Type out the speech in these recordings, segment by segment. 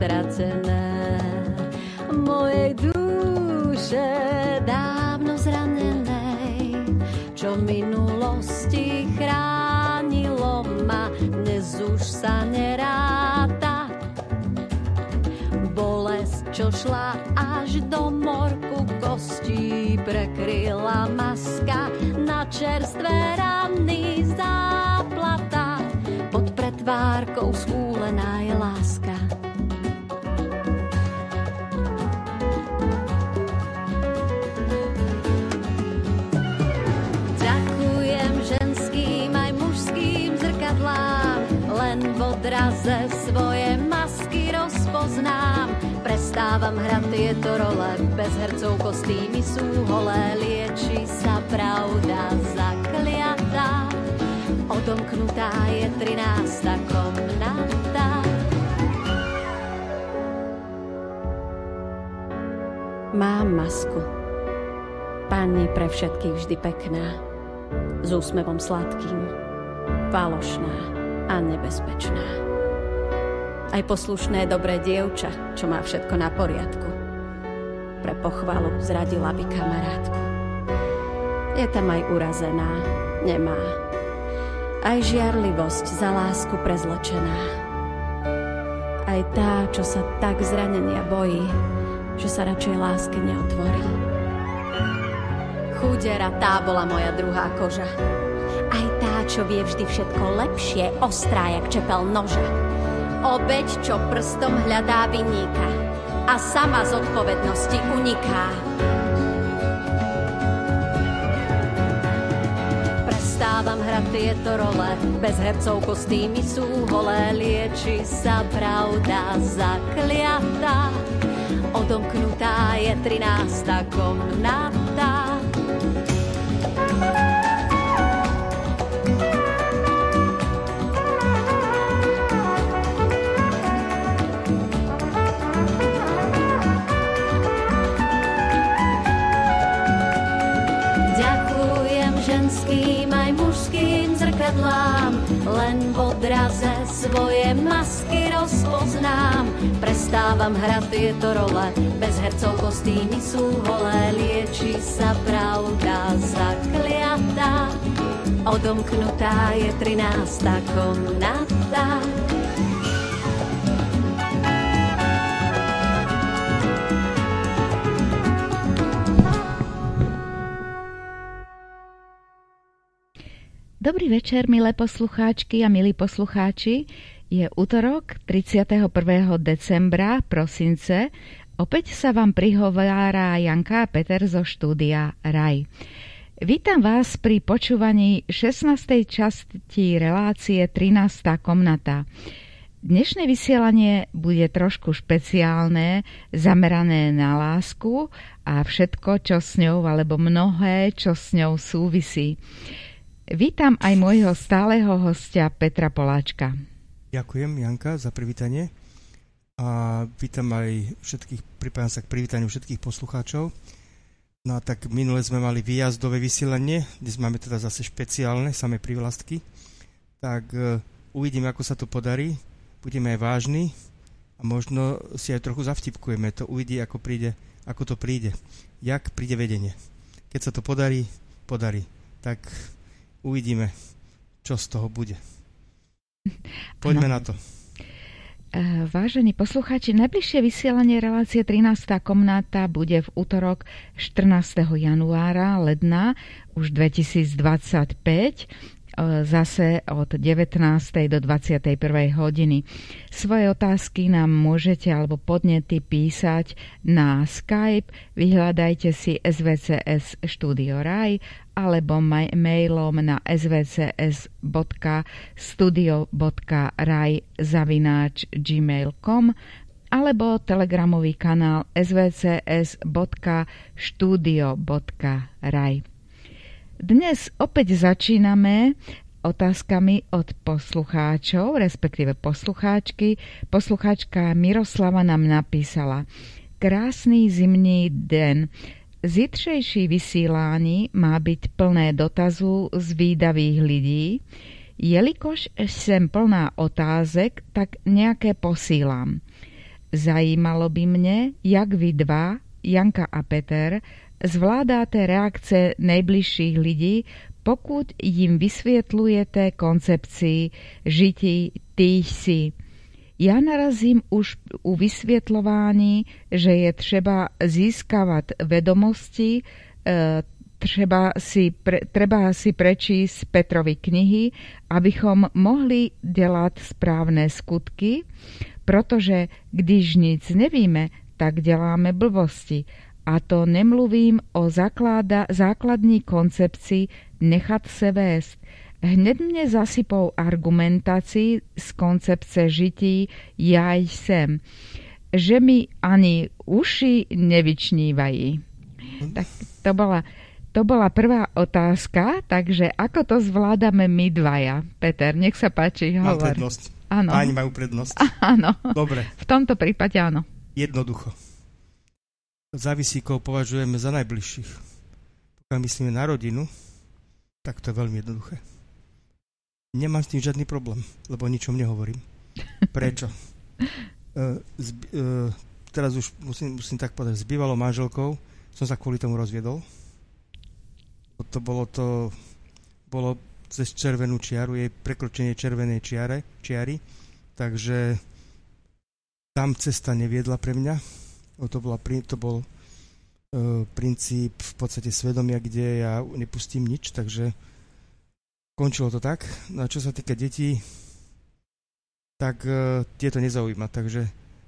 Tracené mojej duše dávno zranenej, čo v minulosti chránilo ma, dnes už sa neráta. Bolesť, čo šla až do morku kostí, prekryla maska, na čerstvé rany záplata, pod pretvárkou schúlená je láska. Ďakujem ženským aj mužským zrkadlám, len v odraze svoje masky rozpoznám. Prestávam hrať tieto role, bez hercov kostýmy sú holé, lieči sa pravda zakliatá. Odomknutá je 13. komnata. Mám masku, pani pre všetkých vždy pekná, s úsmevom sladkým, falošná a nebezpečná. Aj poslušné dobré dievča, čo má všetko na poriadku, pre pochvalu zradila by kamarátku. Je tam aj urazená, nemá, aj žiarlivosť za lásku prezlečená. Aj tá, čo sa tak zranenia bojí, že sa radšej láske neotvorí. Chudera, tá bola moja druhá koža. Aj tá, čo vie vždy všetko lepšie, ostrá jak čepel noža. Obeť, čo prstom hľadá vinníka a sama z odpovednosti uniká. Prestávam hrať tieto role, bez hercov kostýmy sú holé, lieči sa pravda zakliatá. Odomknutá je 13. komnata. Ženským aj mužským zrkadlám, len v odraze svoje masky rozpoznám. Prestávam hrať tieto role, bez hercov kostýmy sú holé, lieči sa pravda zakliatá. Odomknutá je 13. komnata. Dobrý večer, milé poslucháčky a milí poslucháči. Je utorok 31. decembra, prosince. Opäť sa vám prihovára Janka a Peter zo štúdia Raj. Vítam vás pri počúvaní 16. časti relácie 13. komnata. Dnešné vysielanie bude trošku špeciálne, zamerané na lásku a všetko, čo s ňou, alebo mnohé, čo s ňou súvisí. Vítam aj môjho stáleho hostia Petra Poláčka. Ďakujem, Janka, za privítanie. A vítam aj všetkých, pripájam sa k privítaniu všetkých poslucháčov. No a tak minule sme mali výjazdové vysielanie, dnes máme teda zase špeciálne, samé privlastky. Tak uvidíme, ako sa to podarí. Budeme aj vážni a možno si aj trochu zavtipkujeme. To uvidí, ako to príde. Jak príde vedenie. Keď sa to podarí. Tak uvidíme, čo z toho bude. Poďme na to. Vážení poslucháči, najbližšie vysielanie relácie 13. komnata bude v útorok 14. januára, ledna, už 2025, zase od 19. do 21. hodiny. Svoje otázky nám môžete alebo podnety písať na Skype, vyhľadajte si SVCS Studio Raj alebo mailom na svcs.studio.raj@gmail.com alebo telegramový kanál svcs.studio.raj. Dnes opäť začíname otázkami od poslucháčov, respektíve poslucháčky. Poslucháčka Miroslava nám napísala: Krásny zimný den. Zítřejší vysílání má byť plné dotazu zvídavých lidí. Jelikož jsem plná otázek, tak nejaké posílám. Zajímalo by mne, jak vy dva, Janka a Peter, zvládáte reakce nejbližších lidí, pokud jim vysvětlujete koncepci žití týchsi. Já narazím už u vysvětlování, že je třeba získávat vedomosti, treba si prečíst Petrovy knihy, abychom mohli dělat správné skutky, protože když nic nevíme, tak děláme blbosti. A to nemluvím o základní koncepci nechat se vést. Hned mě zasypou argumentací z koncepce žití já jsem, že mi ani uši nevyčnívají. Tak to bola prvá otázka, takže ako to zvládame my dvaja? Peter, nech sa páči, hovor. Mám prednosť. Áno. Páni majú prednosť. Áno. Dobre. V tomto prípade áno. Jednoducho. Závisíkov považujeme za najbližších. Pokiaľ myslíme na rodinu, tak to je veľmi jednoduché. Nemám s tým žiadny problém, lebo o ničom nehovorím. Prečo? Teraz už musím tak povedať, s bývalou manželkou som sa kvôli tomu rozviedol. To bolo cez červenú čiaru, jej prekročenie červenej čiary, takže tam cesta neviedla pre mňa. To bol princíp v podstate svedomia, kde ja nepustím nič, takže končilo to tak. No a čo sa týka detí, tak tieto nezaujíma, takže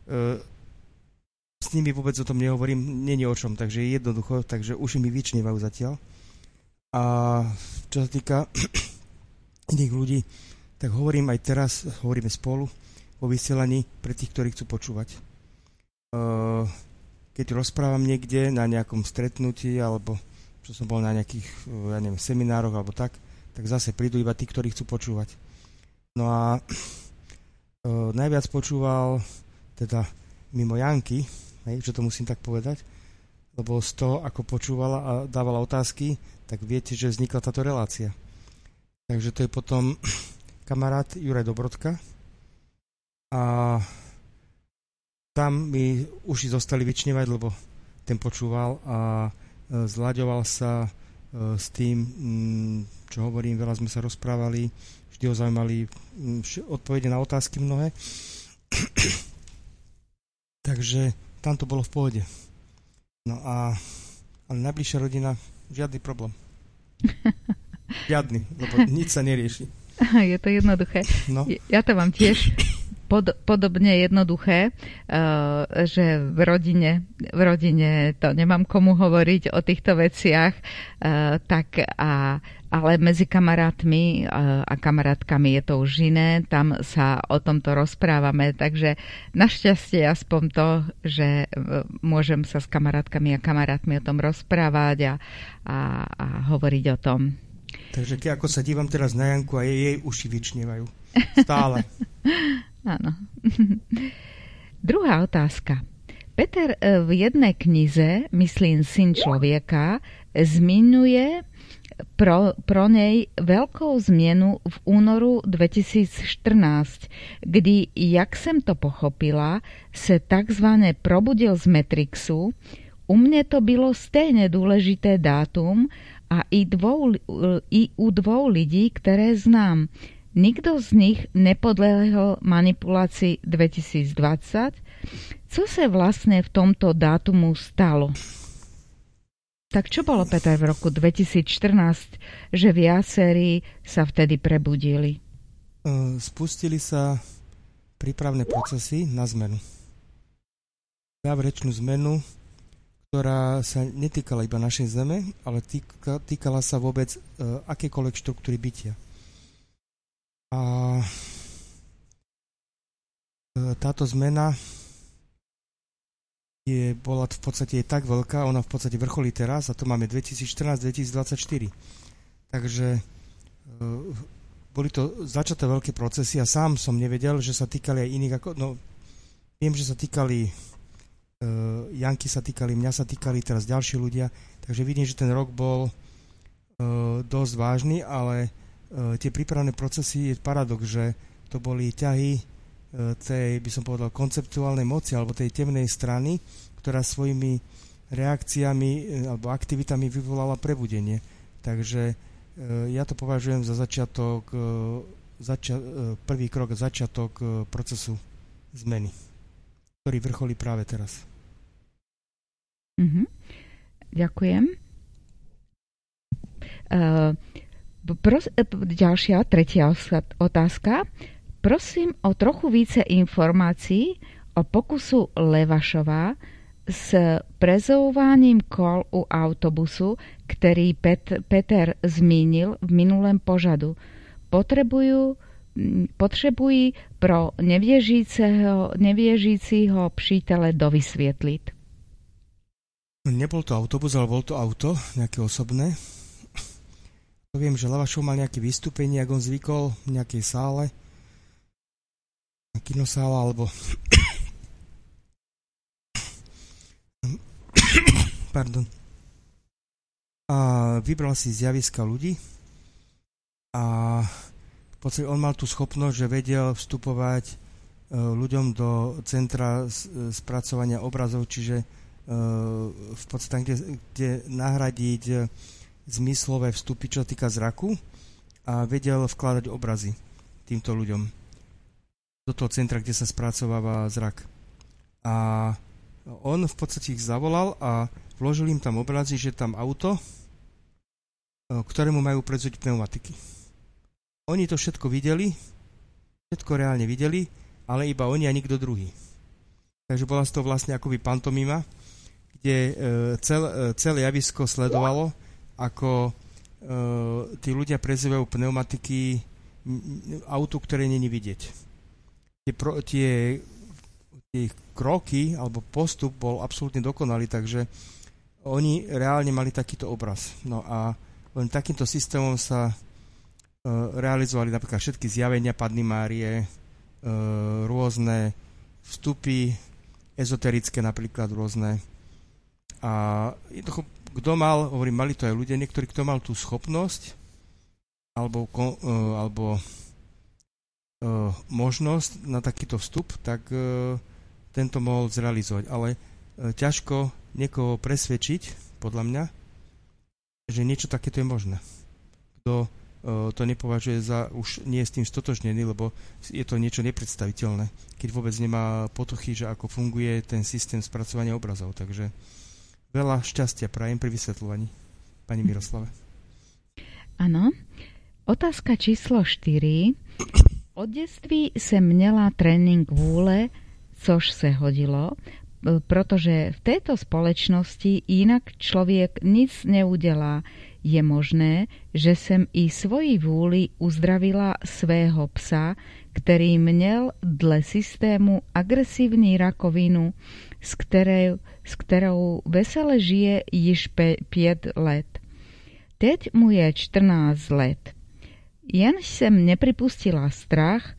s nimi vôbec o tom nehovorím, nie o čom, takže jednoducho, takže uši mi vyčnievajú zatiaľ. A čo sa týka iných ľudí, tak hovorím aj teraz, hovoríme spolu vo vysielaní pre tých, ktorí chcú počúvať. Keď rozprávam niekde na nejakom stretnutí, alebo čo som bol na nejakých, seminároch alebo tak zase prídu iba tí, ktorí chcú počúvať. No a najviac počúval teda mimo Janky, že to musím tak povedať, lebo z toho, ako počúvala a dávala otázky, tak viete, že vznikla táto relácia. Takže to je potom kamarát Juraj Dobrodka a tam mi uši zostali vyčnievať, lebo ten počúval a zlaďoval sa s tým, čo hovorím, veľa sme sa rozprávali, vždy ho zaujímali odpovede na otázky mnohé. Takže tam to bolo v pohode. No ale najbližšia rodina, žiadny problém. Žiadny, lebo nič sa nerieši. Je to jednoduché. No. Ja to mám tiež podobne jednoduché, že v rodine to nemám komu hovoriť o týchto veciach, ale medzi kamarátmi a kamarátkami je to už iné, tam sa o tomto rozprávame, takže našťastie aspoň to, že môžem sa s kamarátkami a kamarátmi o tom rozprávať a hovoriť o tom. Takže ako sa dívam teraz na Janku a jej uši vyčnievajú. Stále. Áno. Druhá otázka. Peter v jednej knize, myslím Syn človeka, zmiňuje pro nej veľkou změnu v únoru 2014, kdy, jak jsem to pochopila, se takzvané probudil z Matrixu. U mne to bylo stejně důležité dátum a i u dvou lidí, které znám. Nikdo z nich nepodlehl manipulaci 2020. Co se vlastně v tomto dátumu stalo? Tak čo bolo, Peter, v roku 2014, že viacerí sa vtedy prebudili? Spustili sa prípravné procesy na zmenu. Záverečnú zmenu, ktorá sa netýkala iba našej Zeme, ale týkala sa vôbec akékoľvek štruktúry bytia. A táto zmena bola v podstate tak veľká, ona v podstate vrcholí teraz a to máme 2014-2024. Takže boli to začaté veľké procesy a sám som nevedel, že sa týkali aj iných, viem, že sa týkali Janky sa týkali, mňa sa týkali teraz ďalší ľudia, takže vidím, že ten rok bol dosť vážny, ale tie prípravné procesy je paradox, že to boli ťahy tej, by som povedal, konceptuálnej moci alebo tej temnej strany, ktorá svojimi reakciami alebo aktivitami vyvolala prebudenie. Takže ja to považujem za začiatok, prvý krok, začiatok procesu zmeny, ktorý vrcholí práve teraz. Ďakujem. Ďalšia, tretia otázka. Prosím o trochu více informácií o pokusu Levašova s prezouváním kol u autobusu, ktorý Peter zmínil v minulém pořadu. Potřebují pro neviežícího přítele dovysvietliť. Nebol to autobus, ale bol to auto, nejaké osobné. To viem, že Levašov mal nejaké vystúpenie, ak on zvykol v nejakej sále, kinosála, alebo pardon. A vybral si zjaviska ľudí a v podstate on mal tú schopnosť, že vedel vstupovať ľuďom do centra spracovania obrazov, čiže v podstate kde nahradiť zmyslové vstupy, čo sa týka zraku, a vedel vkladať obrazy týmto ľuďom do toho centra, kde sa spracováva zrak. A on v podstate ich zavolal a vložil im tam obrazy, že tam auto, ktorému majú predzuť pneumatiky. Oni to všetko videli, všetko reálne videli, ale iba oni a nikto druhý. Takže bola z toho vlastne akoby pantomima, kde celé javisko sledovalo, ako tí ľudia prezývajú pneumatiky autu, ktoré není vidieť. Tie kroky alebo postup bol absolútne dokonalý, takže oni reálne mali takýto obraz. No a len takýmto systémom sa realizovali napríklad všetky zjavenia Panny Márie, rôzne vstupy ezoterické napríklad rôzne. A kto mal, mali to aj ľudia, niektorí, kto mal tú schopnosť alebo možnosť na takýto vstup, tak tento mohol zrealizovať. Ale ťažko niekoho presvedčiť, podľa mňa, že niečo takéto je možné. Kto to nepovažuje za, už nie je s tým stotožnený, lebo je to niečo nepredstaviteľné, keď vôbec nemá potuchy, že ako funguje ten systém spracovania obrazov. Takže veľa šťastia prajem pri vysvetľovaní, pani Miroslave. Ano. Otázka číslo 4. Od dětství jsem měla trénink vůle, což se hodilo, protože v této společnosti jinak člověk nic neudělá. Je možné, že jsem i svojí vůli uzdravila svého psa, který měl dle systému agresivní rakovinu, s kterou vesele žije již 5 let. Teď mu je 14 let. Jen jsem nepripustila strach,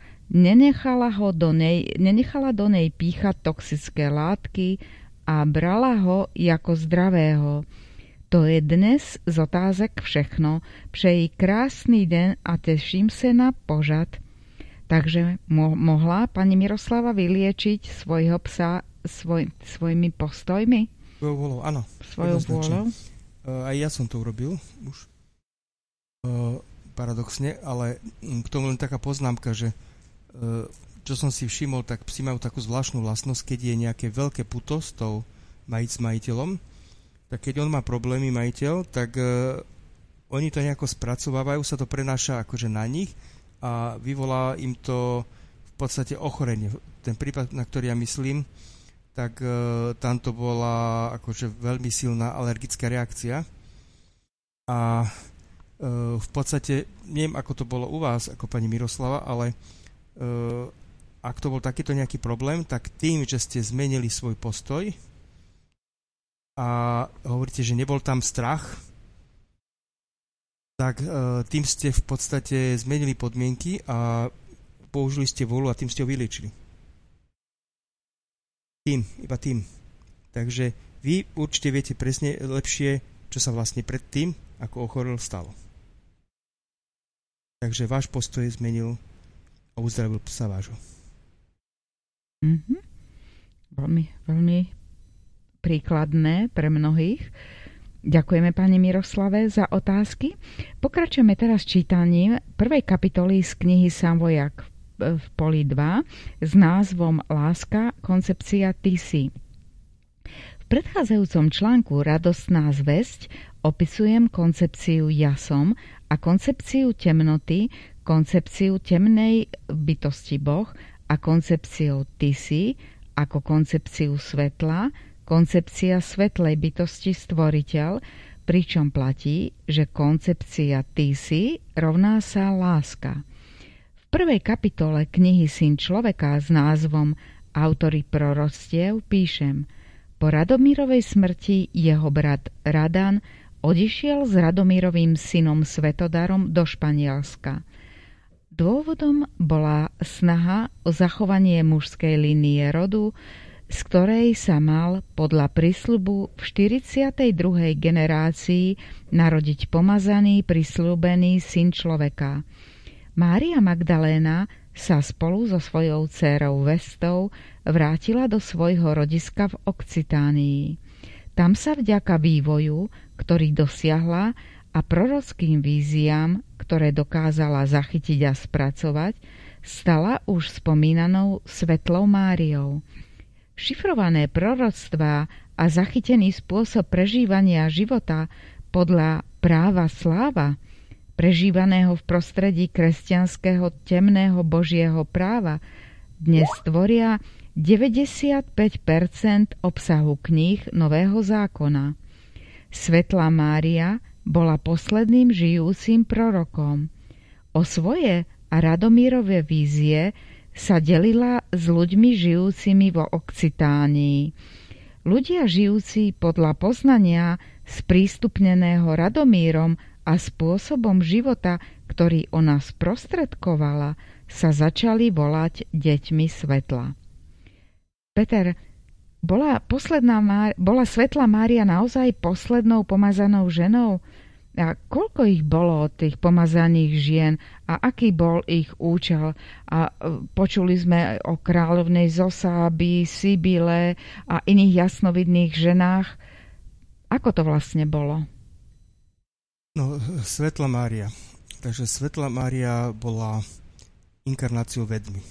nenechala do nej píchat toxické látky a brala ho jako zdravého. To je dnes z otázek všechno. Přeji krásný den a teším se na pořad. Takže mohla pani Miroslava vyliečiť svojho psa svojimi postojmi? Svojou volou, áno. Svojou volou? Aj ja som to urobil už. Paradoxne, ale k tomu len taká poznámka, že čo som si všimol, tak psi majú takú zvláštnu vlastnosť, keď je nejaké veľké puto s tou majiteľom, tak keď on má problémy majiteľ, tak oni to nejako spracovávajú, sa to prenáša akože na nich a vyvolá im to v podstate ochorenie. Ten prípad, na ktorý ja myslím, tak tam to bola akože veľmi silná alergická reakcia a v podstate, neviem ako to bolo u vás, ako pani Miroslava, ale ak to bol takýto nejaký problém, tak tým, že ste zmenili svoj postoj a hovoríte, že nebol tam strach, tak tým ste v podstate zmenili podmienky a použili ste vôľu a tým ste ho vyliečili. Iba tým. Takže vy určite viete presne lepšie, čo sa vlastne pred tým, ako ochorel, stalo. Takže váš postoj zmenil a uzdravil psa vášho. Mm-hmm. Veľmi, veľmi príkladné pre mnohých. Ďakujeme pani Miroslave za otázky. Pokračujeme teraz čítaním prvej kapitoly z knihy Sám vojak v poli 2 s názvom Láska, koncepcia ty si. V predchádzajúcom článku Radostná zvesť opisujem koncepciu ja som a koncepciu temnoty, koncepciu temnej bytosti Boh a koncepciu ty si ako koncepciu svetla, koncepcia svetlej bytosti stvoriteľ, pričom platí, že koncepcia ty si rovná sa láska. V prvej kapitole knihy Syn človeka s názvom Autori proroctiev píšem: po Radomírovej smrti jeho brat Radan odišiel s Radomírovým synom Svetodarom do Španielska. Dôvodom bola snaha o zachovanie mužskej línie rodu, z ktorej sa mal podľa prísľubu v 42. generácii narodiť pomazaný prisľúbený syn človeka. Mária Magdaléna sa spolu so svojou dcérou Vestou vrátila do svojho rodiska v Okcitánii. Tam sa vďaka vývoju, ktorý dosiahla, a prorockým víziám, ktoré dokázala zachytiť a spracovať, stala už spomínanou Svetlou Máriou. Šifrované proroctvá a zachytený spôsob prežívania života podľa práva sláva, prežívaného v prostredí kresťanského temného Božieho práva, dnes tvoria 95% obsahu kníh Nového zákona. Svetla Mária bola posledným žijúcim prorokom. O svoje a Radomírove vízie sa delila s ľuďmi žijúcimi vo Okcitánii. Ľudia žijúci podľa poznania sprístupneného Radomírom a spôsobom života, ktorý ona sprostredkovala, sa začali volať deťmi svetla. Peter, bola Svetla Mária naozaj poslednou pomazanou ženou? A koľko ich bolo tých pomazaných žien a aký bol ich účel? A počuli sme o kráľovnej Zosáby, Sibyle a iných jasnovidných ženách. Ako to vlastne bolo? No, Svetla Mária. Takže Svetla Mária bola inkarnáciou vedmy.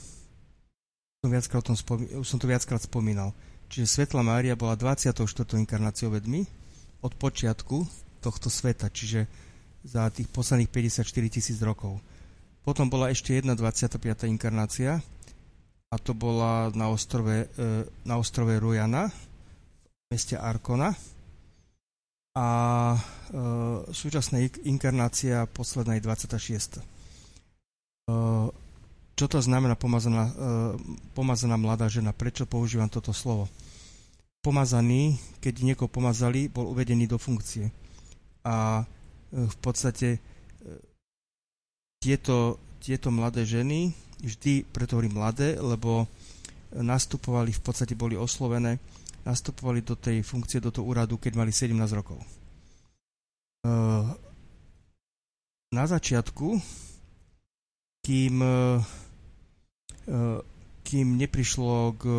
Už som to viackrát spomínal. Čiže Svetla Mária bola 24. inkarnáciou vedmy od počiatku tohto sveta, čiže za tých posledných 54 000 rokov. Potom bola ešte jedna 25. inkarnácia a to bola na ostrove Rujana v meste Arkona a súčasná inkarnácia posledná je 26. Čo to znamená pomazaná mladá žena? Prečo používam toto slovo? Pomazaný, keď niekoho pomazali, bol uvedený do funkcie. A v podstate tieto mladé ženy, vždy preto hovorím mladé, lebo nastupovali, v podstate boli oslovené, nastupovali do tej funkcie, do toho úradu, keď mali 17 rokov. Na začiatku, kým neprišlo k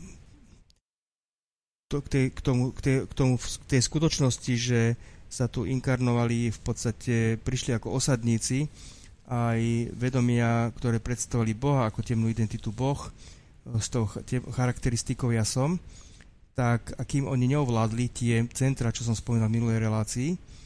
tej skutočnosti, že sa tu inkarnovali, v podstate prišli ako osadníci aj vedomia, ktoré predstavovali Boha ako temnú identitu Boh s tou charakteristikou ja som, tak a kým oni neovládli tie centra, čo som spomínal v minulej relácii,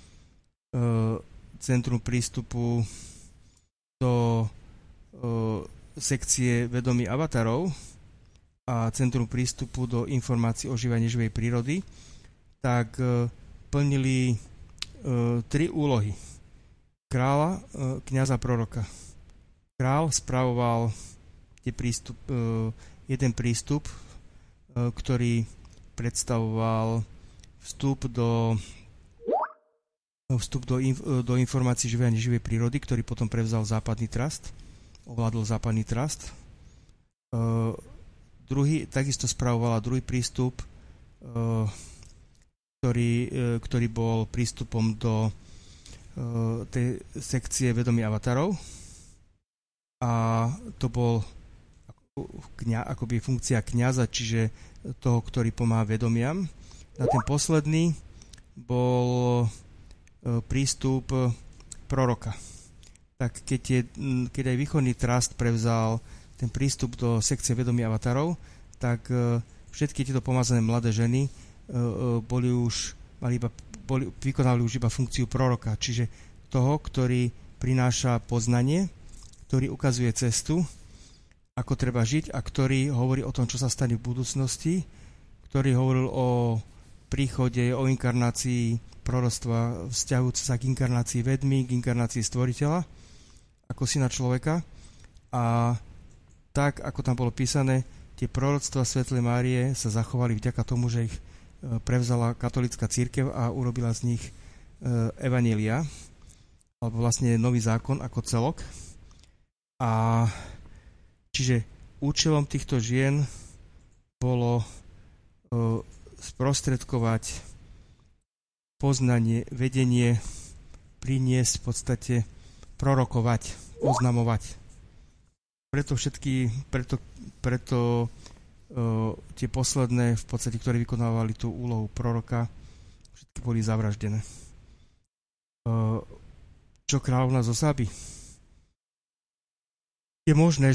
centrum prístupu do sekcie vedomí avatarov a centrum prístupu do informácií o živej neživej prírody, tak plnili 3 úlohy. Kráľa, kňaza, proroka. Král spravoval jeden prístup, ktorý predstavoval vstup do informácií živej a neživej prírody, ktorý potom prevzal západný trust, ovládol západný trust. Takisto spravovala druhý prístup, ktorý bol prístupom do tej sekcie vedomí avatarov. A to bol akoby funkcia kňaza, čiže toho, ktorý pomáha vedomiam. A ten posledný bol prístup proroka. Tak keď aj Východný trast prevzal ten prístup do sekcie vedomia avatarov, tak všetky tieto pomazané mladé ženy vykonali už iba funkciu proroka, čiže toho, ktorý prináša poznanie, ktorý ukazuje cestu, ako treba žiť a ktorý hovorí o tom, čo sa stane v budúcnosti, ktorý hovoril o príchode, o inkarnácii proroctva vzťahujúce sa k inkarnácii vedmy, k inkarnácii stvoriteľa, ako syna človeka. A tak, ako tam bolo písané, tie proroctva Svätej Márie sa zachovali vďaka tomu, že ich prevzala katolícka cirkev a urobila z nich evanjelia, alebo vlastne nový zákon ako celok. A čiže účelom týchto žien bolo sprostredkovať poznanie, vedenie, priniesť v podstate, prorokovať, oznamovať. Preto tie posledné, v podstate, ktoré vykonávali tú úlohu proroka, všetky boli zavraždené. Čo kráľovna zo Sáby? Je možné,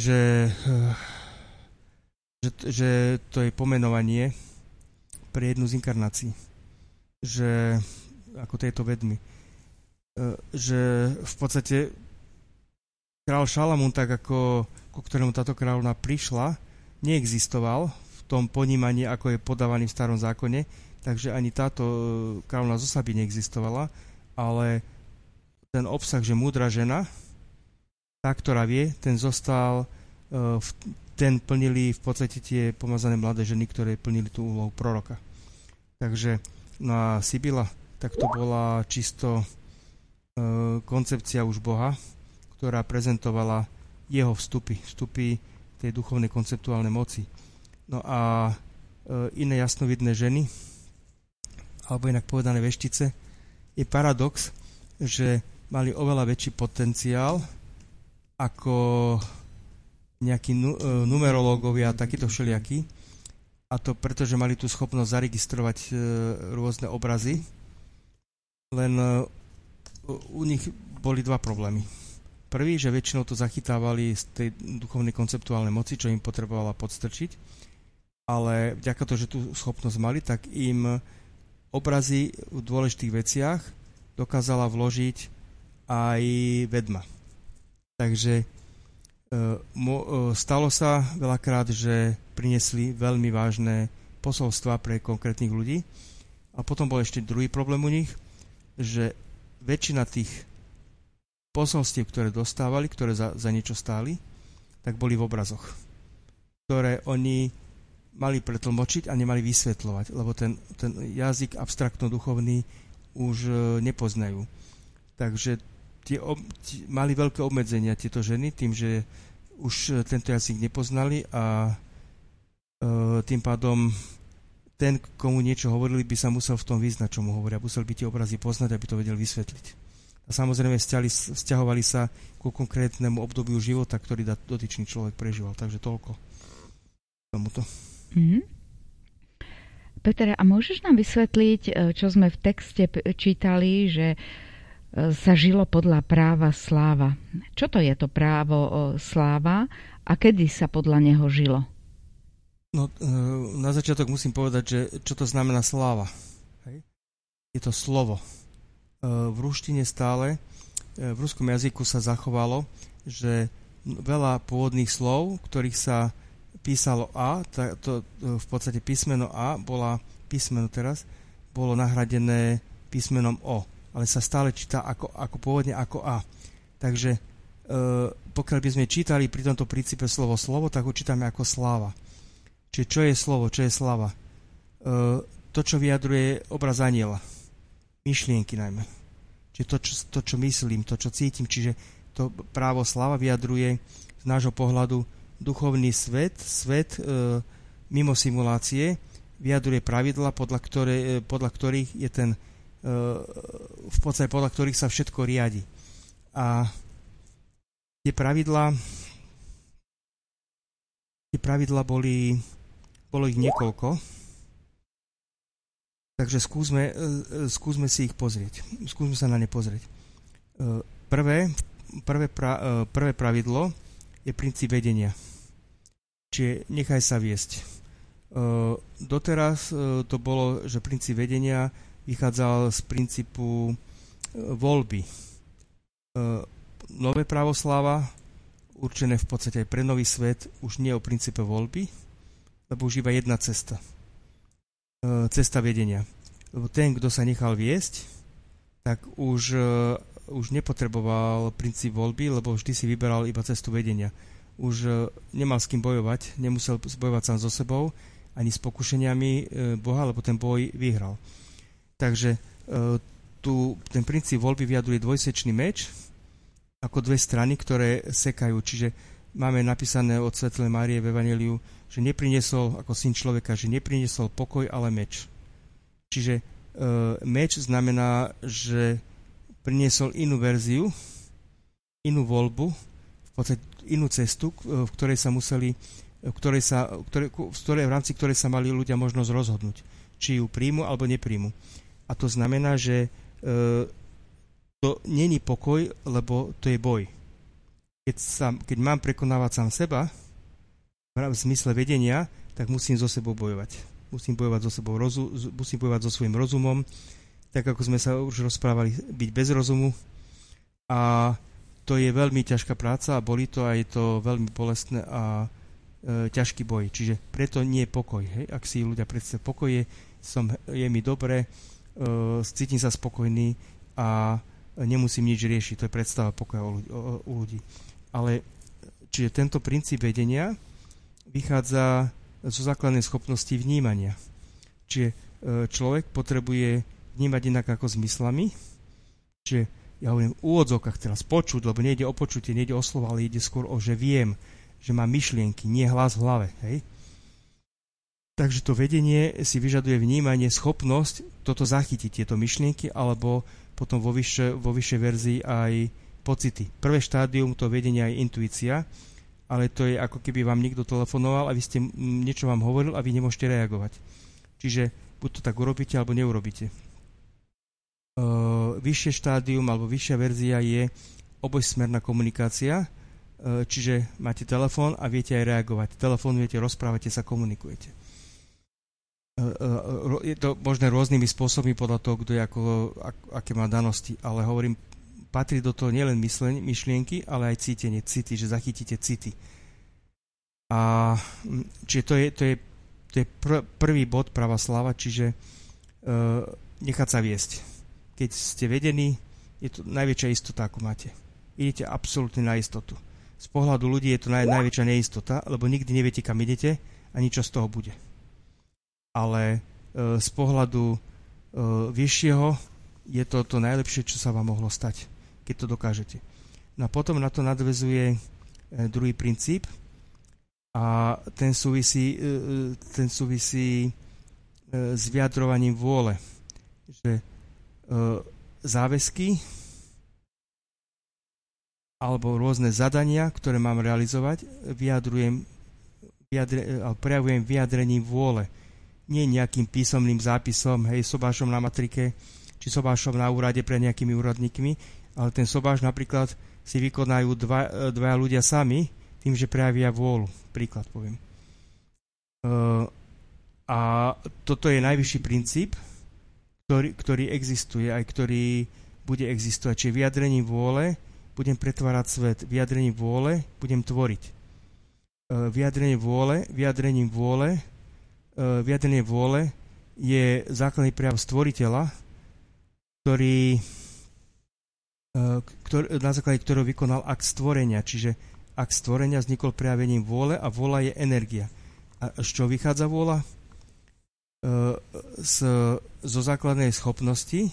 že to je pomenovanie pre jednu z inkarnácií, že ako tejto vedmy, že v podstate král Šalamún, tak ako ku ktorému táto kráľovna prišla, neexistoval v tom ponímaní, ako je podávaný v starom zákone, takže ani táto kráľovna zo Sáby neexistovala, ale ten obsah, že múdra žena, tá, ktorá vie, ten zostal, ten plnili v podstate tie pomazané mladé ženy, ktoré plnili tú úlohu proroka. Takže no a Sibila, tak to bola čisto koncepcia už Boha, ktorá prezentovala jeho vstupy tej duchovnej konceptuálnej moci. No a iné jasnovidné ženy, alebo inak povedané veštice, je paradox, že mali oveľa väčší potenciál ako nejakí numerológovia, takíto všelijakí. A to preto, že mali tú schopnosť zaregistrovať rôzne obrazy. Len u nich boli dva problémy. Prvý, že väčšinou to zachytávali z tej duchovnej konceptuálnej moci, čo im potrebovala podstrčiť. Ale vďaka to, že tú schopnosť mali, tak im obrazy v dôležitých veciach dokázala vložiť aj vedma. Takže stalo sa veľakrát, že priniesli veľmi vážne posolstva pre konkrétnych ľudí. A potom bol ešte druhý problém u nich, že väčšina tých posolstiev, ktoré dostávali, ktoré za niečo stáli, tak boli v obrazoch, ktoré oni mali pretlmočiť a nemali vysvetľovať, lebo ten jazyk abstraktno-duchovný už nepoznajú. Takže mali veľké obmedzenia tieto ženy tým, že už tento jazyk nepoznali a tým pádom ten, komu niečo hovorili, by sa musel v tom vyznať, čo mu hovoria. Musel by tie obrazy poznať, aby to vedel vysvetliť. A samozrejme vzťahovali sa ku konkrétnemu obdobiu života, ktorý dotyčný človek prežíval. Takže toľko tomuto. Peter, a môžeš nám vysvetliť, čo sme v texte čítali, že sa žilo podľa práva sláva. Čo to je to právo sláva a kedy sa podľa neho žilo? No, na začiatok musím povedať, že čo to znamená sláva. Hej? Je to slovo. V ruštine stále, v ruskom jazyku sa zachovalo, že veľa pôvodných slov, ktorých sa písalo A, to v podstate písmeno A bolo nahradené písmenom O, ale sa stále číta ako pôvodne ako A. Takže pokiaľ by sme čítali pri tomto princípe slovo, tak ho čítame ako sláva. Čiže čo je slovo, čo je sláva? To, čo vyjadruje obraz anjela. Myšlienky najmä. Čiže to, čo myslím, to, čo cítim. Čiže to právo sláva vyjadruje z nášho pohľadu duchovný svet mimo simulácie, vyjadruje pravidla, podľa ktorých je v podstate podľa ktorých sa všetko riadi. A tie pravidlá Tie pravidlá bolo ich niekoľko, takže skúsme si ich pozrieť. Skúsme sa na ne pozrieť. Prvé pravidlo je princíp vedenia. Čiže nechaj sa viesť. Doteraz to bolo, že princíp vedenia vychádzal z princípu voľby. Nové pravosláva, určené v podstate aj pre nový svet, už nie o princípe voľby, lebo už iba jedna cesta. Cesta vedenia. Lebo ten, kto sa nechal viesť, tak už nepotreboval princíp voľby, lebo vždy si vyberal iba cestu vedenia. Už nemal s kým bojovať, nemusel bojovať sám so sebou, ani s pokušeniami Boha, lebo ten boj vyhral. Takže ten princíp voľby vyjadruje dvojsečný meč, ako dve strany, ktoré sekajú. Čiže máme napísané od svätej Márie v Evanjeliu, že nepriniesol ako syn človeka, že nepriniesol pokoj, ale meč. Čiže meč znamená, že priniesol inú verziu, inú voľbu, v podstate inú cestu, v ktorej sa museli, v rámci ktorej sa mali ľudia možnosť rozhodnúť, či ju príjmu alebo nepríjmu. A to znamená, že to není pokoj, lebo to je boj. Keď mám prekonávať sám seba, v zmysle vedenia, tak musím so sebou bojovať. Musím bojovať musím bojovať so svojím rozumom, tak ako sme sa už rozprávali, byť bez rozumu. A to je veľmi ťažká práca a boli to a je to veľmi bolestné a ťažký boj. Čiže preto nie je pokoj. Hej? Ak si ľudia predstavia pokoj, je mi dobre, cítim sa spokojný a nemusím nič riešiť. To je predstava pokoja u ľudí. Ale čiže tento princíp vedenia vychádza zo základnej schopnosti vnímania. Čiže človek potrebuje vnímať inak ako zmyslami. Čiže ja hovorím v úvodzovkách teraz počuť, lebo nejde o počutie, nejde o slovo, ale ide skôr o, že viem, že mám myšlienky, nie hlas v hlave. Hej? Takže to vedenie si vyžaduje vnímanie, schopnosť toto zachytiť, tieto myšlienky, alebo potom vo vyššej verzii aj pocity. Prvé štádium to vedenia je intuícia, ale to je ako keby vám niekto telefonoval a vy ste niečo vám hovoril a vy nemôžete reagovať. Čiže buď to tak urobíte, alebo neurobíte. Vyššie štádium alebo vyššia verzia je obojsmerná komunikácia, čiže máte telefón a viete aj reagovať. Telefonujete, rozprávate sa, komunikujete. Je to možné rôznymi spôsobmi podľa toho, kto je aké má danosti, ale hovorím, patrí do toho nielen myšlienky, ale aj cítenie, city, že zachytíte city. A čiže to je prvý bod prava sláva, čiže nechať sa viesť. Keď ste vedení, je to najväčšia istota, ako máte. Idete absolútne na istotu. Z pohľadu ľudí je to najväčšia neistota, lebo nikdy neviete, kam idete a nič z toho bude. Ale z pohľadu vyššieho je to to najlepšie, čo sa vám mohlo stať, keď to dokážete. No a potom na to nadväzuje druhý princíp a ten súvisí s vyjadrovaním vôle. Že záväzky alebo rôzne zadania, ktoré mám realizovať, prejavujem vyjadrením vôle. Nie nejakým písomným zápisom, hej, sobášom na matrike, či sobášom na úrade pre nejakými úradníkmi, ale ten sobáš napríklad si vykonajú dvaja ľudia sami, tým, že prejavia vôľu. Príklad poviem. A toto je najvyšší princíp, ktorý existuje, aj ktorý bude existovať. Čiže vyjadrením vôle budem pretvárať svet. Vyjadrením vôle budem tvoriť. Vyjadrenie vôle je základný prejav stvoriteľa, na základe ktorého vykonal akt stvorenia. Čiže akt stvorenia vznikol prejavením vôle a vôľa je energia. A z čoho vychádza vôľa? Zo základnej schopnosť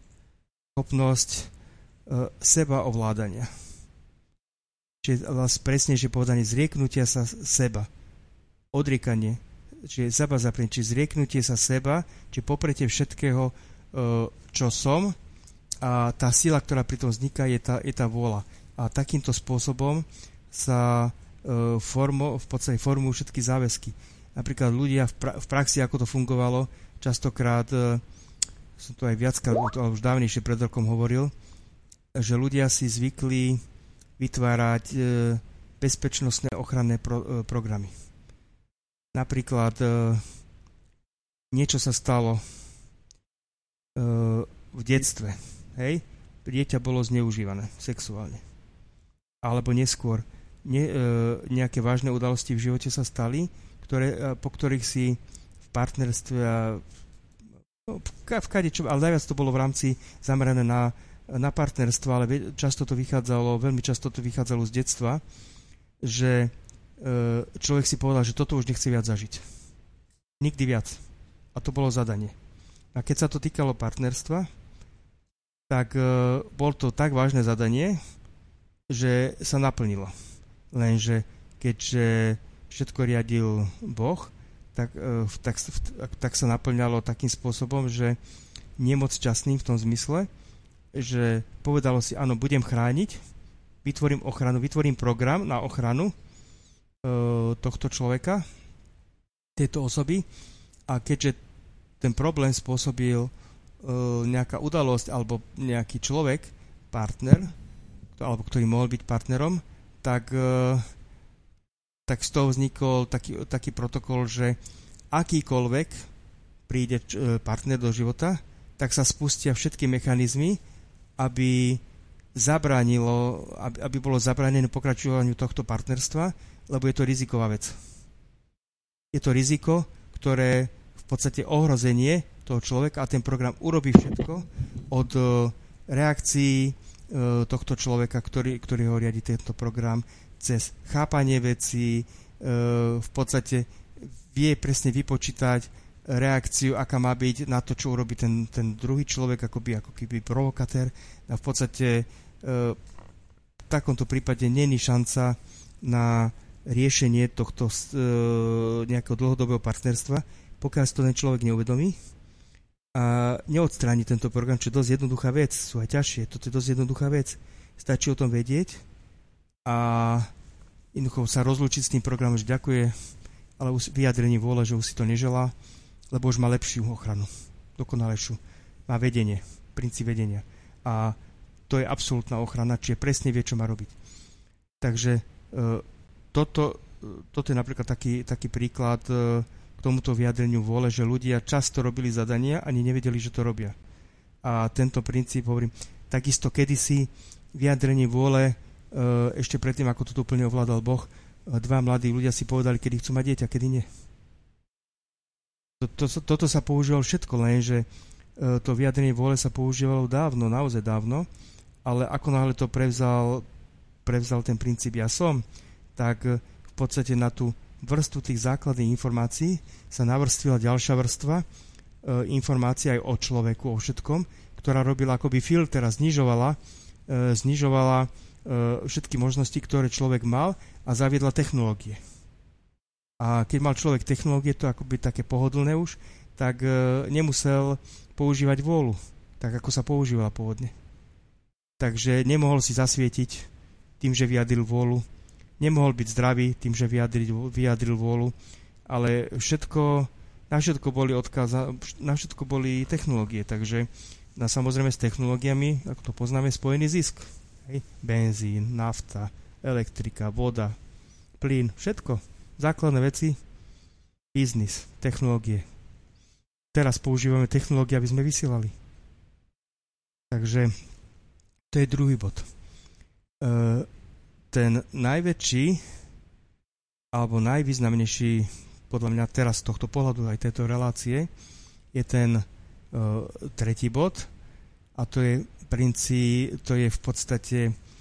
seba ovládania. Čiže presnejšie povedané zrieknutia sa seba. Odriekanie. Čiže seba zaprenie. Čiže zrieknutie sa seba, čiže popretie všetkého, čo som, a tá sila, ktorá pri tom vzniká, je tá vôľa. A takýmto spôsobom sa v podstate formujú všetky záväzky. Napríklad ľudia v praxi, ako to fungovalo, častokrát, som to aj viackrát, už dávnejšie pred rokom hovoril, že ľudia si zvykli vytvárať bezpečnostné ochranné programy. Napríklad niečo sa stalo v detstve, hej? Dieťa bolo zneužívané sexuálne. Alebo neskôr nejaké vážne udalosti v živote sa stali, po ktorých si v partnerstve ale najviac to bolo v rámci zamerané na partnerstvo, ale veľmi často to vychádzalo z detstva, že človek si povedal, že toto už nechce viac zažiť. Nikdy viac. A to bolo zadanie. A keď sa to týkalo partnerstva, tak bol to tak vážne zadanie, že sa naplnilo. Lenže keďže všetko riadil Boh, tak sa naplňalo takým spôsobom, že nie moc časným v tom zmysle, že povedalo si, áno, budem chrániť, vytvorím program na ochranu tohto človeka, tejto osoby, a keďže ten problém spôsobil nejaká udalosť alebo nejaký človek, partner, alebo ktorý mohol byť partnerom, tak z toho vznikol taký protokol, že akýkoľvek príde partner do života, tak sa spustia všetky mechanizmy, aby bolo zabránené pokračovaniu tohto partnerstva, lebo je to riziková vec. Je to riziko, ktoré v podstate ohrozenie toho človeka, a ten program urobí všetko od reakcií tohto človeka, ktorý ho riadi tento program, cez chápanie vecí, v podstate vie presne vypočítať reakciu, aká má byť na to, čo urobí ten druhý človek, ako keby provokatér. A v podstate v takomto prípade není šanca na riešenie tohto nejakého dlhodobého partnerstva, pokiaľ si to ten človek neuvedomí a neodstráni tento program, čo je dosť jednoduchá vec. Sú aj ťažšie, toto je dosť jednoduchá vec. Stačí o tom vedieť a jednoducho sa rozlúčiť s tým programom, že ďakuje, ale vyjadrení vôle, že už si to neželá, lebo už má lepšiu ochranu, dokonalejšiu. Má vedenie, princíp vedenia. A to je absolútna ochrana, čiže presne vie, čo má robiť. Takže toto je napríklad taký príklad k tomuto vyjadreniu vôle, že ľudia často robili zadania, ani nevedeli, že to robia. A tento princíp, hovorím, takisto kedysi vyjadrenie vôle, ešte predtým, ako toto úplne ovládal Boh, dva mladí ľudia si povedali, kedy chcú mať dieťa, kedy nie. Toto sa používalo všetko, lenže to vyjadrenie vôle sa používalo dávno, naozaj dávno, ale ako náhle to prevzal ten princíp ja som, tak v podstate na tú vrstvu tých základných informácií sa navrstvila ďalšia vrstva informácií aj o človeku, o všetkom, ktorá robila akoby filter a znižovala všetky možnosti, ktoré človek mal, a zaviedla technológie. A keď mal človek technológie, to akoby také pohodlné už, tak nemusel používať vôľu, tak ako sa používala pôvodne. Takže nemohol si zasvietiť tým, že vyjadril vôľu, nemohol byť zdravý tým, že vyjadril vôľu, ale na všetko boli technológie, takže samozrejme s technológiami, ako to poznáme, spojený zisk. Hej. Benzín, nafta, elektrika, voda, plyn, všetko. Základné veci, biznis, technológie. Teraz používame technológie, aby sme vysielali. Takže to je druhý bod. Ten najväčší alebo najvýznamnejší podľa mňa teraz z tohto pohľadu aj tejto relácie je ten tretí bod, a to je princíp, to je v podstate,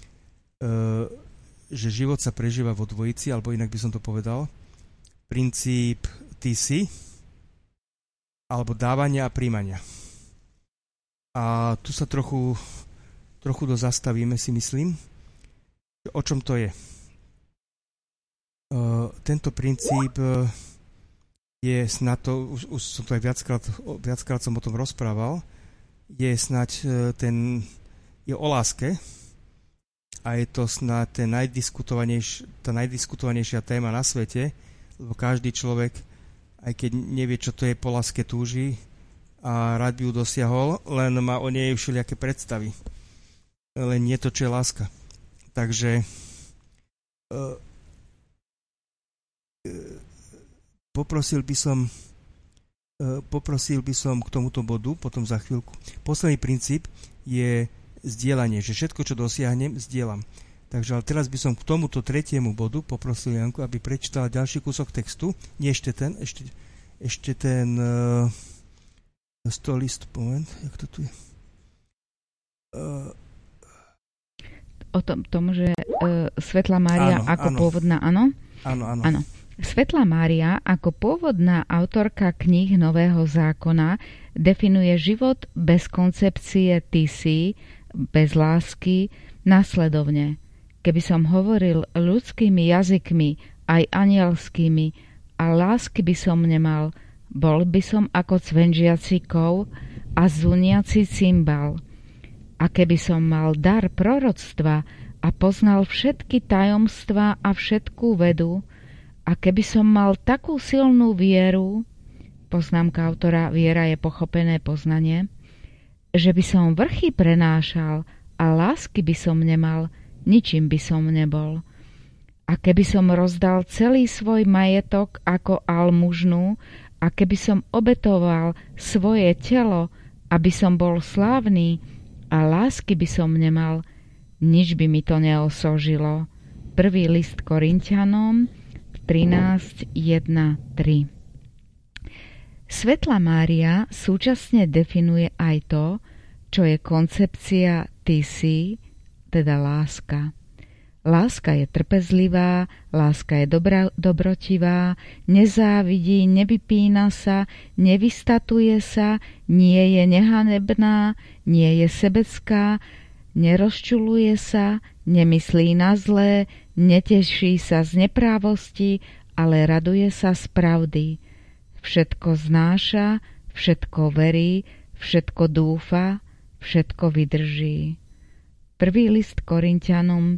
že život sa prežíva vo dvojici, alebo inak by som to povedal, princíp TC, alebo dávania a príjmania. A tu sa trochu zastavíme, si myslím, o čom to je. Tento princíp je snad to, už som to aj viackrát som o tom rozprával, je snať je o láske, a je to snad tá najdiskutovanejšia téma na svete, lebo každý človek, aj keď nevie, čo to je, po láske túži a rád by ju dosiahol, len má o nej všelijaké predstavy. Len nie to, čo je láska. Takže poprosil by som k tomuto bodu, potom za chvíľku. Posledný princíp je zdieľanie, že všetko, čo dosiahnem, zdieľam. Takže ale teraz by som k tomuto tretiemu bodu poprosil Janku, aby prečítala ďalší kúsok textu. Nie ešte ten 100 list, moment, jak to tu je? O tom, že Svätlá Mária ako pôvodná, áno? Áno. Svätlá Mária ako pôvodná autorka kníh Nového zákona definuje život bez koncepcie ty si, bez lásky, nasledovne. Keby som hovoril ľudskými jazykmi, aj anielskými, a lásky by som nemal, bol by som ako cvenžiaci kov a zuniaci cymbal. A keby som mal dar proroctva a poznal všetky tajomstvá a všetkú vedu, a keby som mal takú silnú vieru, poznámka autora, viera je pochopené poznanie, že by som vrchy prenášal a lásky by som nemal, ničím by som nebol. A keby som rozdal celý svoj majetok ako almužnu, a keby som obetoval svoje telo, aby som bol slávny, a lásky by som nemal, nič by mi to neosožilo. Prvý list Korinťanom 13.1.3. Svätlá Mária súčasne definuje aj to, čo je koncepcia ty si, teda láska. Láska je trpezlivá, láska je dobrotivá, nezávidí, nevypína sa, nevystatuje sa, nie je nehanebná, nie je sebecká, nerozčuluje sa, nemyslí na zlé, neteší sa z neprávosti, ale raduje sa z pravdy. Všetko znáša, všetko verí, všetko dúfa, všetko vydrží. Prvý list Korinťanom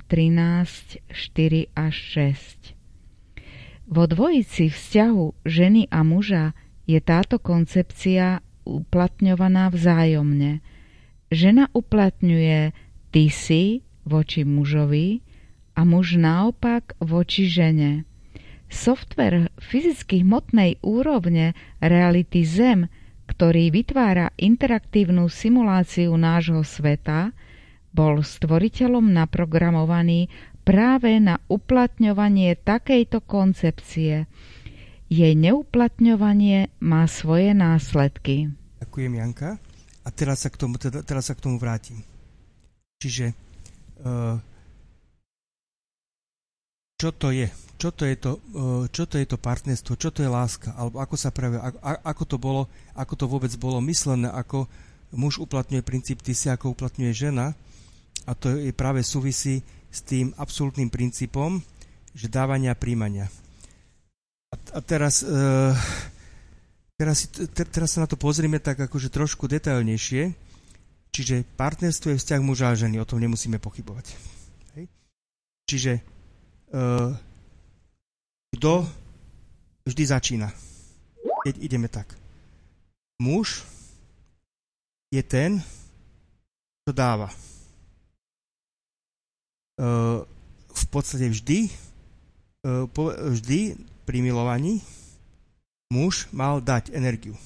13.4-6. Vo dvojici vzťahu ženy a muža je táto koncepcia uplatňovaná vzájomne. Žena uplatňuje ty si voči mužovi a muž naopak voči žene. Software fyzicky hmotnej úrovne reality Zem, ktorý vytvára interaktívnu simuláciu nášho sveta, bol stvoriteľom naprogramovaný práve na uplatňovanie takejto koncepcie. Jej neuplatňovanie má svoje následky. Ďakujem, Janka. A teraz sa k tomu vrátim. Čiže čo to je? Čo to je to partnerstvo? Čo to je láska? Alebo ako sa práve, ako to vôbec bolo myslené, ako muž uplatňuje princíp ty si, ako uplatňuje žena. A to je práve súvisí s tým absolútnym princípom, že dávania a príjmania. A teraz sa na to pozrieme tak akože trošku detailnejšie. Čiže partnerstvo je vzťah muža a ženy, o tom nemusíme pochybovať. Hej? Čiže kto vždy začína, keď ideme tak. Muž je ten, čo dáva. V podstate vždy pri milovaní muž mal dať energiu.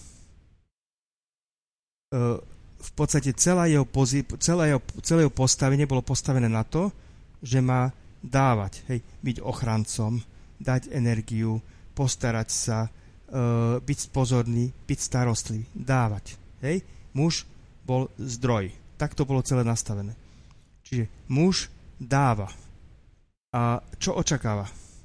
V podstate celé jeho postavenie bolo postavené na to, že má dávať, hej, byť ochrancom, dať energiu, postarať sa, byť pozorný, byť starostlivý, dávať. Hej. Muž bol zdroj. Tak to bolo celé nastavené. Čiže muž dáva. A čo očakáva?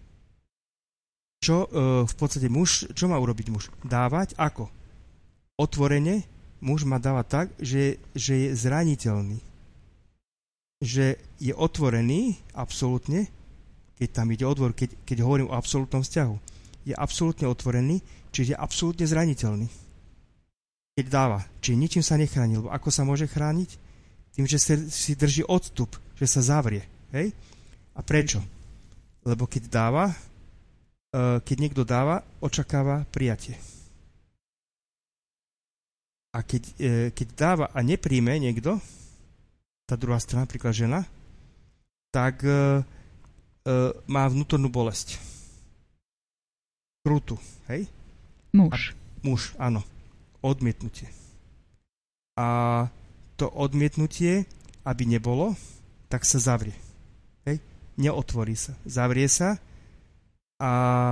V podstate muž, čo má urobiť muž? Dávať ako? Otvorene muž má dávať tak, že je zraniteľný. Že je otvorený absolútne, keď tam ide odvor, keď hovorím o absolútnom vzťahu. Je absolútne otvorený, čiže je absolútne zraniteľný. Keď dáva, čiže ničím sa nechráni, lebo ako sa môže chrániť? Tým, že si drží odstup, že sa zavrie. Hej? A prečo? Lebo keď niekto dáva, očakáva prijatie. A keď dáva a nepríjme niekto, tá druhá strana, napríklad žena, tak má vnútornú bolesť. Krútu, hej? Muž, áno. Odmietnutie. A to odmietnutie, aby nebolo, tak sa zavrie. Hej? Neotvorí sa. Zavrie sa a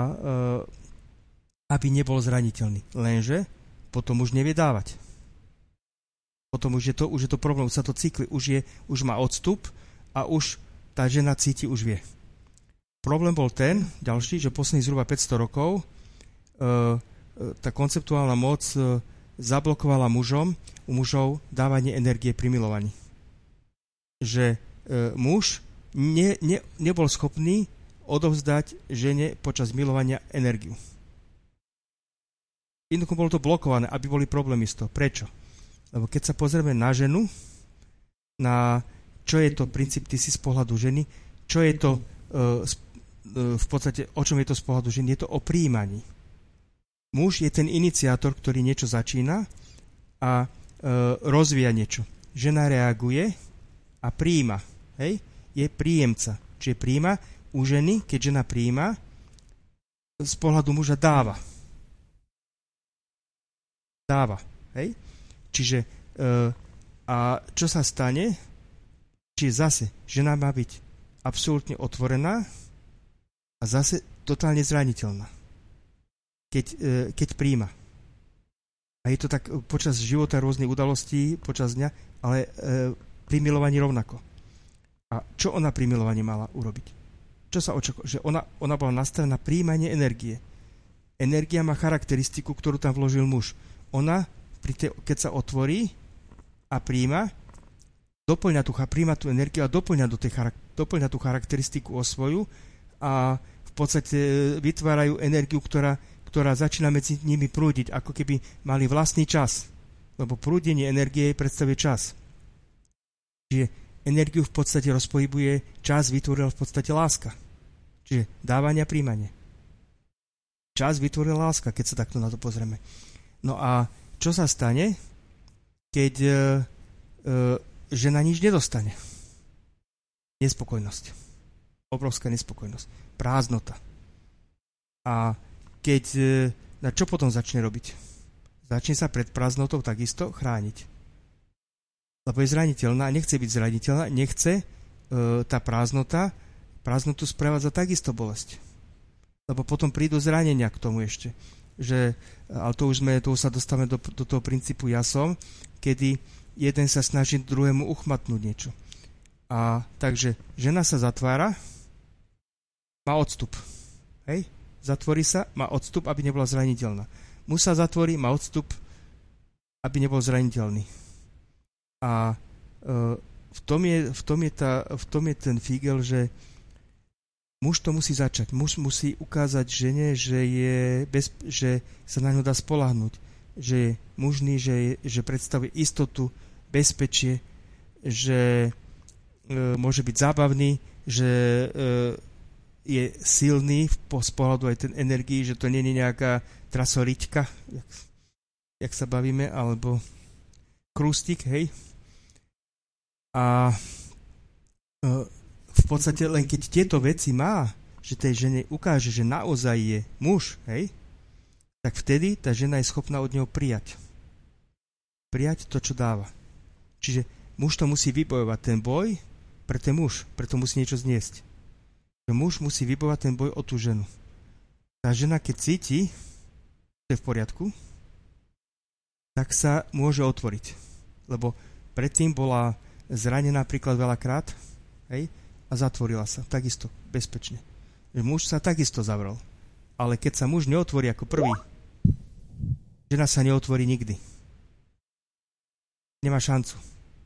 aby nebol zraniteľný. Lenže potom už nevie dávať. Potom už je to problém, už sa to cykli, už má odstup a už tá žena cíti, už vie. Problém bol ten, ďalší, že posledných zhruba 500 rokov tá konceptuálna moc zablokovala u mužov dávanie energie pri milovaní. Že muž nebol schopný odovzdať žene počas milovania energiu. Jednoducho bolo to blokované, aby boli problémy z toho. Prečo? Lebo keď sa pozrieme na ženu, na čo je to princíp, ty si z pohľadu ženy, čo je to v podstate, o čom je to z pohľadu ženy, je to o prijímaní. Muž je ten iniciátor, ktorý niečo začína a rozvíja niečo. Žena reaguje a prijíma. Hej? Je príjemca. Čiže prijíma u ženy, keď žena prijíma, z pohľadu muža dáva. Dáva. Hej? Čiže a čo sa stane? Čiže zase žena má byť absolútne otvorená a zase totálne zraniteľná. Keď príjma. A je to tak počas života rôznych udalostí, počas dňa, ale pri milovaní rovnako. A čo ona pri milovaní mala urobiť? Čo sa očakáva? Že ona bola nastavená na príjmanie energie. Energia má charakteristiku, ktorú tam vložil muž. Ona, keď sa otvorí a príjma, príjma tú energiu a doplňa tú charakteristiku o svoju a v podstate vytvárajú energiu, ktorá začína medzi nimi prúdiť, ako keby mali vlastný čas. Lebo prúdenie energie predstavuje čas. Čiže energiu v podstate rozpohybuje čas, vytvorila v podstate láska. Čiže dávanie a príjmanie. Čas vytvorila láska, keď sa takto na to pozrieme. No a čo sa stane, keď žena nič nedostane? Nespokojnosť. Obrovská nespokojnosť. Prázdnota. A na čo potom začne robiť? Začne sa pred prázdnotou takisto chrániť. Lebo je zraniteľná, nechce byť zraniteľná, nechce tá prázdnotu sprevádza takisto bolesť. Lebo potom prídu zranenia k tomu ešte. Ale to už sa dostávame do toho princípu ja som, kedy jeden sa snaží druhému uchmatnúť niečo. A takže žena sa zatvára, má odstup. Hej? Zatvorí sa, má odstup, aby nebola zraniteľná. Muž sa zatvorí, má odstup, aby nebol zraniteľný. A v tom je ten fígel, že muž to musí začať. Muž musí ukázať žene, že sa na ňu dá spoľahnúť. Že je mužný, že predstavuje istotu, bezpečie, že môže byť zábavný, že je silný z pohľadu aj ten energii, že to nie je nejaká trasoriťka, jak sa bavíme, alebo krústik, hej. A v podstate len keď tieto veci má, že tej žene ukáže, že naozaj je muž, hej, tak vtedy tá žena je schopná od neho prijať. Prijať to, čo dáva. Čiže muž to musí vybojovať, ten boj pre ten muž, preto musí niečo zniesť. Že muž musí vybojovať ten boj o tú ženu. Tá žena, keď cíti, že je v poriadku, tak sa môže otvoriť. Lebo predtým bola zranená napríklad veľakrát, hej, a zatvorila sa, takisto, bezpečne. Že muž sa takisto zavrel. Ale keď sa muž neotvorí ako prvý, žena sa neotvorí nikdy. Nemá šancu.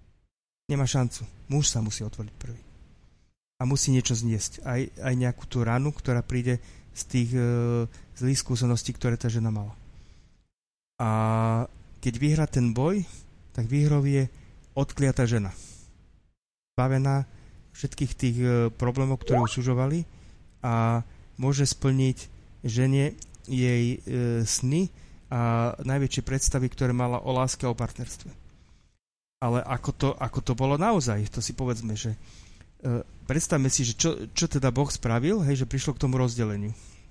Muž sa musí otvoriť prvý. A musí niečo zniesť. Aj nejakú tú ranu, ktorá príde z tých zlých skúseností, ktoré tá žena mala. A keď vyhrá ten boj, tak výhrou je odkliatá žena. Bavená, všetkých tých problémov, ktoré ju sužovali a môže splniť žene jej sny a najväčšie predstavy, ktoré mala o láske a o partnerstve. Ale ako to bolo naozaj, to si povedzme, že predstavme si, že čo teda Boh spravil, hej, že prišlo k tomu rozdeleniu.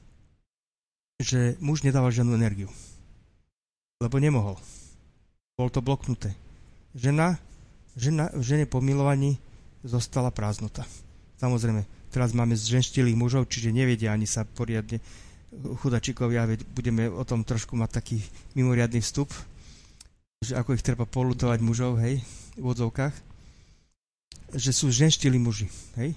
Že muž nedával žiadnu energiu. Lebo nemohol. Bolo to bloknuté. Žena v žene po milovaní zostala prázdnota. Samozrejme, teraz máme zženštilých mužov, čiže nevedia ani sa poriadne chudačikovia, budeme o tom trošku mať taký mimoriadny vstup, že ako ich treba polutovať mužov, hej, v odzovkách, že sú zženštili muži, hej.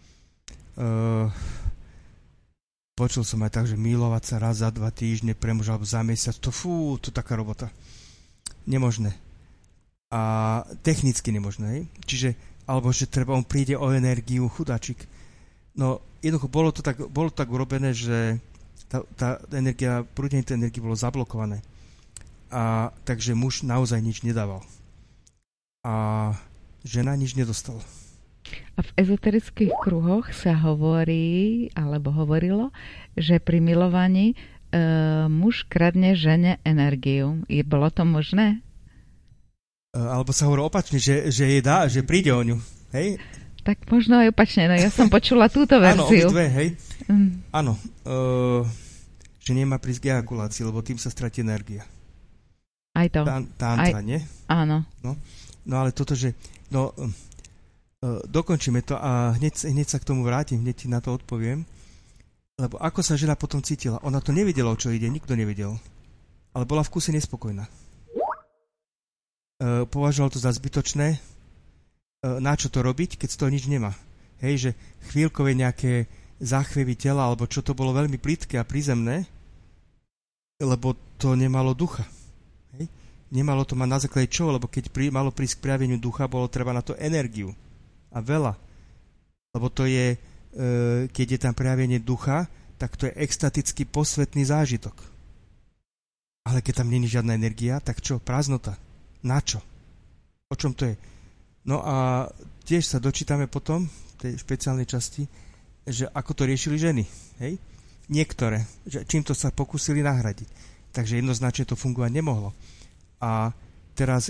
Počul som aj tak, že milovať sa raz za 2 týždne pre muža alebo za mesiac, to taká robota. Nemožné. A technicky nemožné, hej. Čiže, alebo že treba, on príde o energiu, chudáčik. No, jednoducho, bolo to tak urobené, že tá energia, prúdenie tej energie bolo zablokované. A takže muž naozaj nič nedával. A žena nič nedostala. A v ezoterických kruhoch sa hovorí, alebo hovorilo, že pri milovaní muž kradne žene energiu. Bolo to možné? Alebo sa hovorí opačne, že jej dá, že príde o ňu. Hej? Tak možno aj opačne, no ja som počula túto verziu. Áno, obidve, hej. Áno, že nemá prísť k ejakulácii, lebo tým sa stratí energia. Aj to. Tantra, nie? Áno. No ale toto, že dokončíme to a hneď sa k tomu vrátim, hneď ti na to odpoviem. Lebo ako sa žena potom cítila? Ona to nevedela, o čo ide, nikto nevedel. Ale bola v kuse nespokojná. Považovala to za zbytočné. Na čo to robiť, keď z toho nič nemá? Hej, že chvíľkové nejaké záchvevy tela, alebo čo to bolo veľmi plitké a prízemné, lebo to nemalo ducha. Hej? Nemalo to mať na základe čo, lebo keď malo prísť k prejaveniu ducha, bolo treba na to energiu. A veľa. Lebo to je, keď je tam prejavenie ducha, tak to je extatický posvetný zážitok. Ale keď tam nie je žiadna energia, tak čo? Prázdnota. Na čo? O čom to je? No a tiež sa dočítame potom, v tej špeciálnej časti, že ako to riešili ženy. Hej? Niektoré. Že čím to sa pokúsili nahradiť. Takže jednoznačne to fungovať nemohlo. A teraz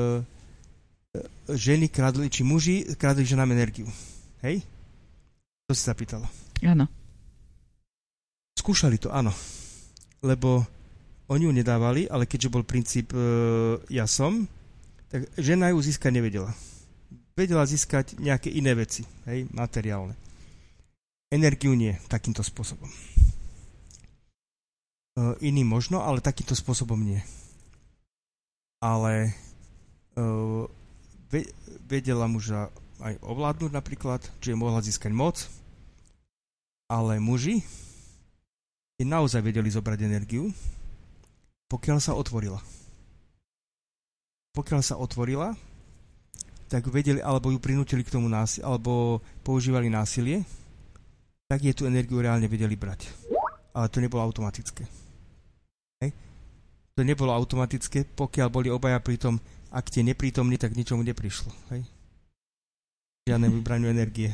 ženy kradli, či muži kradli ženám energiu. Hej? To si sa pýtala. Áno. Skúšali to, áno. Lebo oni ju nedávali, ale keďže bol princíp ja som, tak žena ju získať nevedela. Vedela získať nejaké iné veci, hej, materiálne. Energiu nie, takýmto spôsobom. Iný možno, ale takýmto spôsobom nie. Ale vedela muža aj ovládnuť napríklad, čiže mohla získať moc, ale muži naozaj vedeli zobrať energiu, pokiaľ sa otvorila. Pokiaľ sa otvorila, tak vedeli, alebo ju prinútili k tomu násilie, alebo používali násilie, tak je tú energiu reálne vedeli brať. Ale to nebolo automatické. Hej? To nebolo automatické, pokiaľ boli obaja pritom, ak tie neprítomní, tak ničomu neprišlo. Hej? Žiadne vybraniu energie.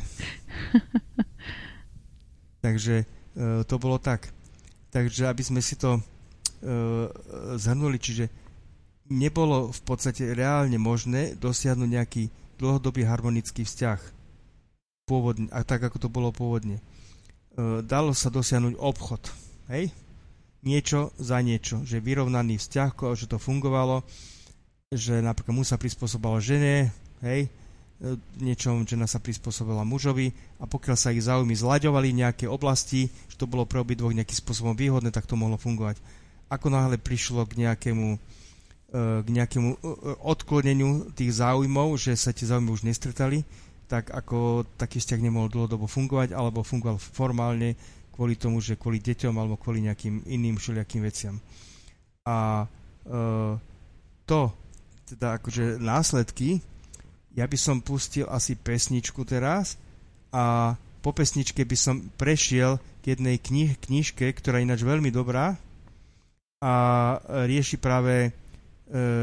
Takže to bolo tak. Takže aby sme si to zhrnuli, čiže nebolo v podstate reálne možné dosiahnuť nejaký dlhodobý harmonický vzťah pôvodne, a tak ako to bolo pôvodne. Dalo sa dosiahnuť obchod, hej? Niečo za niečo, že vyrovnaný vzťah, že to fungovalo, že napríklad muž sa prispôsoboval žene, hej? Niečom žena sa prispôsobila mužovi a pokiaľ sa ich záujmy zlaďovali v nejaké oblasti, že to bolo pre obidvoch nejakým spôsobom výhodné, tak to mohlo fungovať. Ako náhle prišlo k nejakému odkloneniu tých záujmov, že sa tie záujmy už nestretali, tak ako taký vzťah nemohol dlhodobo fungovať, alebo fungoval formálne kvôli tomu, že kvôli deťom alebo kvôli nejakým iným všelijakým veciam. A to, teda akože následky, ja by som pustil asi pesničku teraz a po pesničke by som prešiel k jednej knižke, ktorá je ináč veľmi dobrá a rieši práve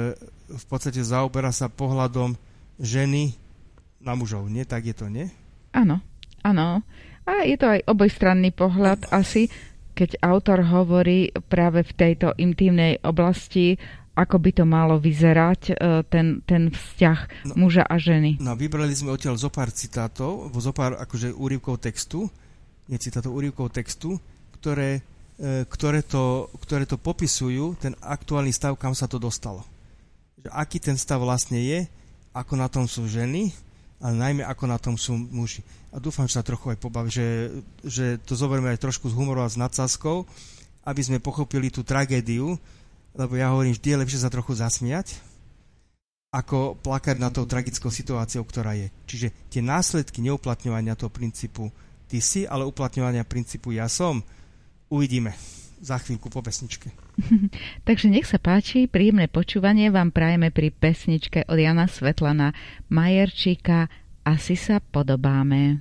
v podstate zaoberá sa pohľadom ženy na mužov, nie? Tak je to, nie? Áno. A je to aj obojstranný pohľad asi, keď autor hovorí práve v tejto intimnej oblasti, ako by to malo vyzerať, ten vzťah muža a ženy. No, vybrali sme odtiaľ zo pár citátov, zopár akože úryvkov textu, úryvkov textu, ktoré to popisujú, ten aktuálny stav, kam sa to dostalo. Že aký ten stav vlastne je, ako na tom sú ženy, ale najmä ako na tom sú muži. A dúfam, že sa trochu aj pobaví, že to zoberieme aj trošku z humoru a s nadsázkou, aby sme pochopili tú tragédiu, lebo ja hovorím, vždy je lepšie sa trochu zasmiať, ako plakať na tou tragickou situáciou, ktorá je. Čiže tie následky neuplatňovania toho princípu ty si, ale uplatňovania princípu ja som, uvidíme za chvíľku po pesničke. Takže nech sa páči, príjemné počúvanie vám prajeme pri pesničke od Jana Svetlana Majerčíka Asi sa podobáme.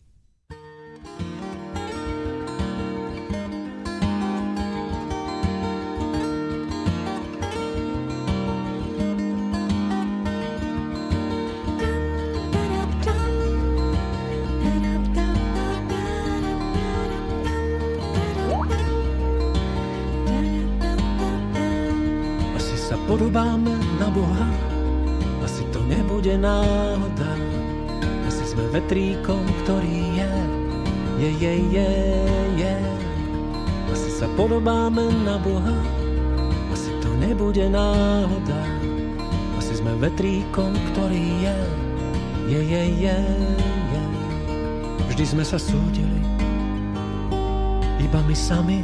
Podobáme na Boha, asi to nebude náhoda, asi sme vetríkom, ktorý je. Asi sa podobáme na Boha, asi to nebude náhoda, asi sme vetríkom, ktorý je. Vždy sme sa súdili, iba my sami,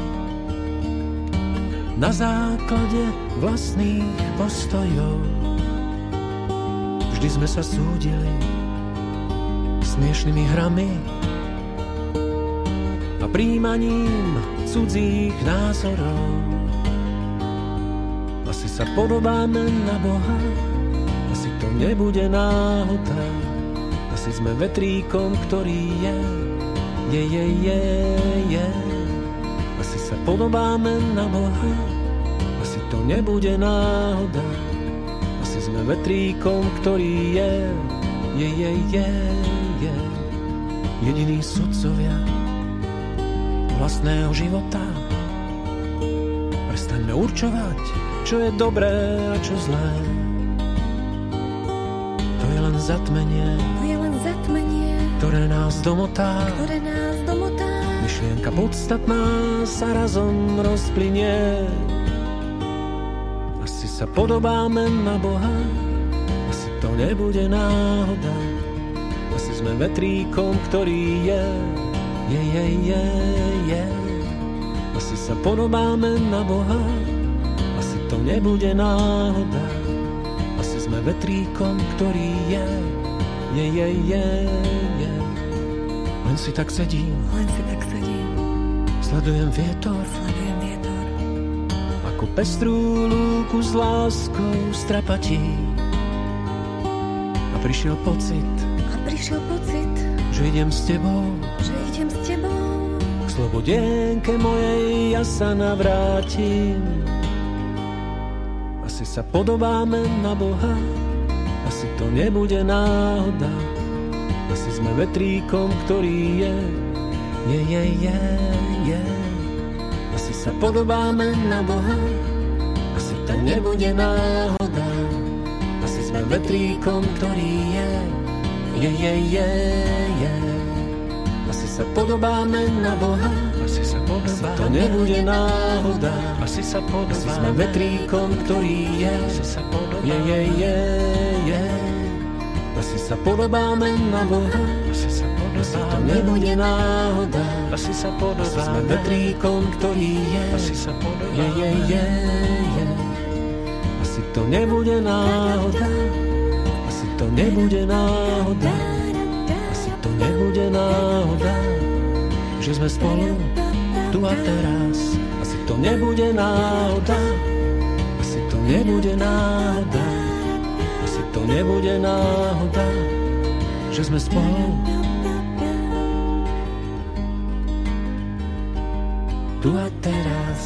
na základe vlastných postojov. Vždy sme sa súdili smiešnými hrami a príjmaním cudzích názorov. Asi sa podobáme na Boha, asi to nebude náhoda, asi sme vetríkom, ktorý je. Asi sa podobáme na Boha, asi to nebude náhoda, asi sme vetríkom, ktorý je. Jediní sudcovia vlastného života. Prestaňme určovať, čo je dobré a čo zlé. To je len zatmenie, ktoré nás domotá. Myšlienka podstatná sa razom rozplynie. Asi sa podobáme na Boha, asi to nebude náhoda, asi sme vetríkom, ktorý je. Asi sa podobáme na Boha, asi to nebude náhoda, asi sme vetríkom, ktorý je. Len si tak sedím, sledujem vietor, ako pestrú lúku s láskou strapatí. A prišiel pocit, že idem s tebou, k slobodienke mojej ja sa navrátim. Asi sa podobáme na Boha, asi to nebude náhoda, asi sme vetríkom, ktorý je. Asi sa podobáme na Boha, asi to nebude náhoda, asi sme vetríkom, ktorý je. Asi sa podobáme na Boha, asi to nebude náhoda, asi sme vetríkom, ktorý je. Asi sa podobáme na Boha, asi to nebude náhoda, asi sme vetríkom, ktorý je. Asi to nebude náhoda, asi to nebude náhoda, asi to nebude náhoda, že sme spolu tu a teraz. Asi to nebude náhoda, asi to nebude náhoda, asi to nebude náhoda, že sme spolu tu a teraz.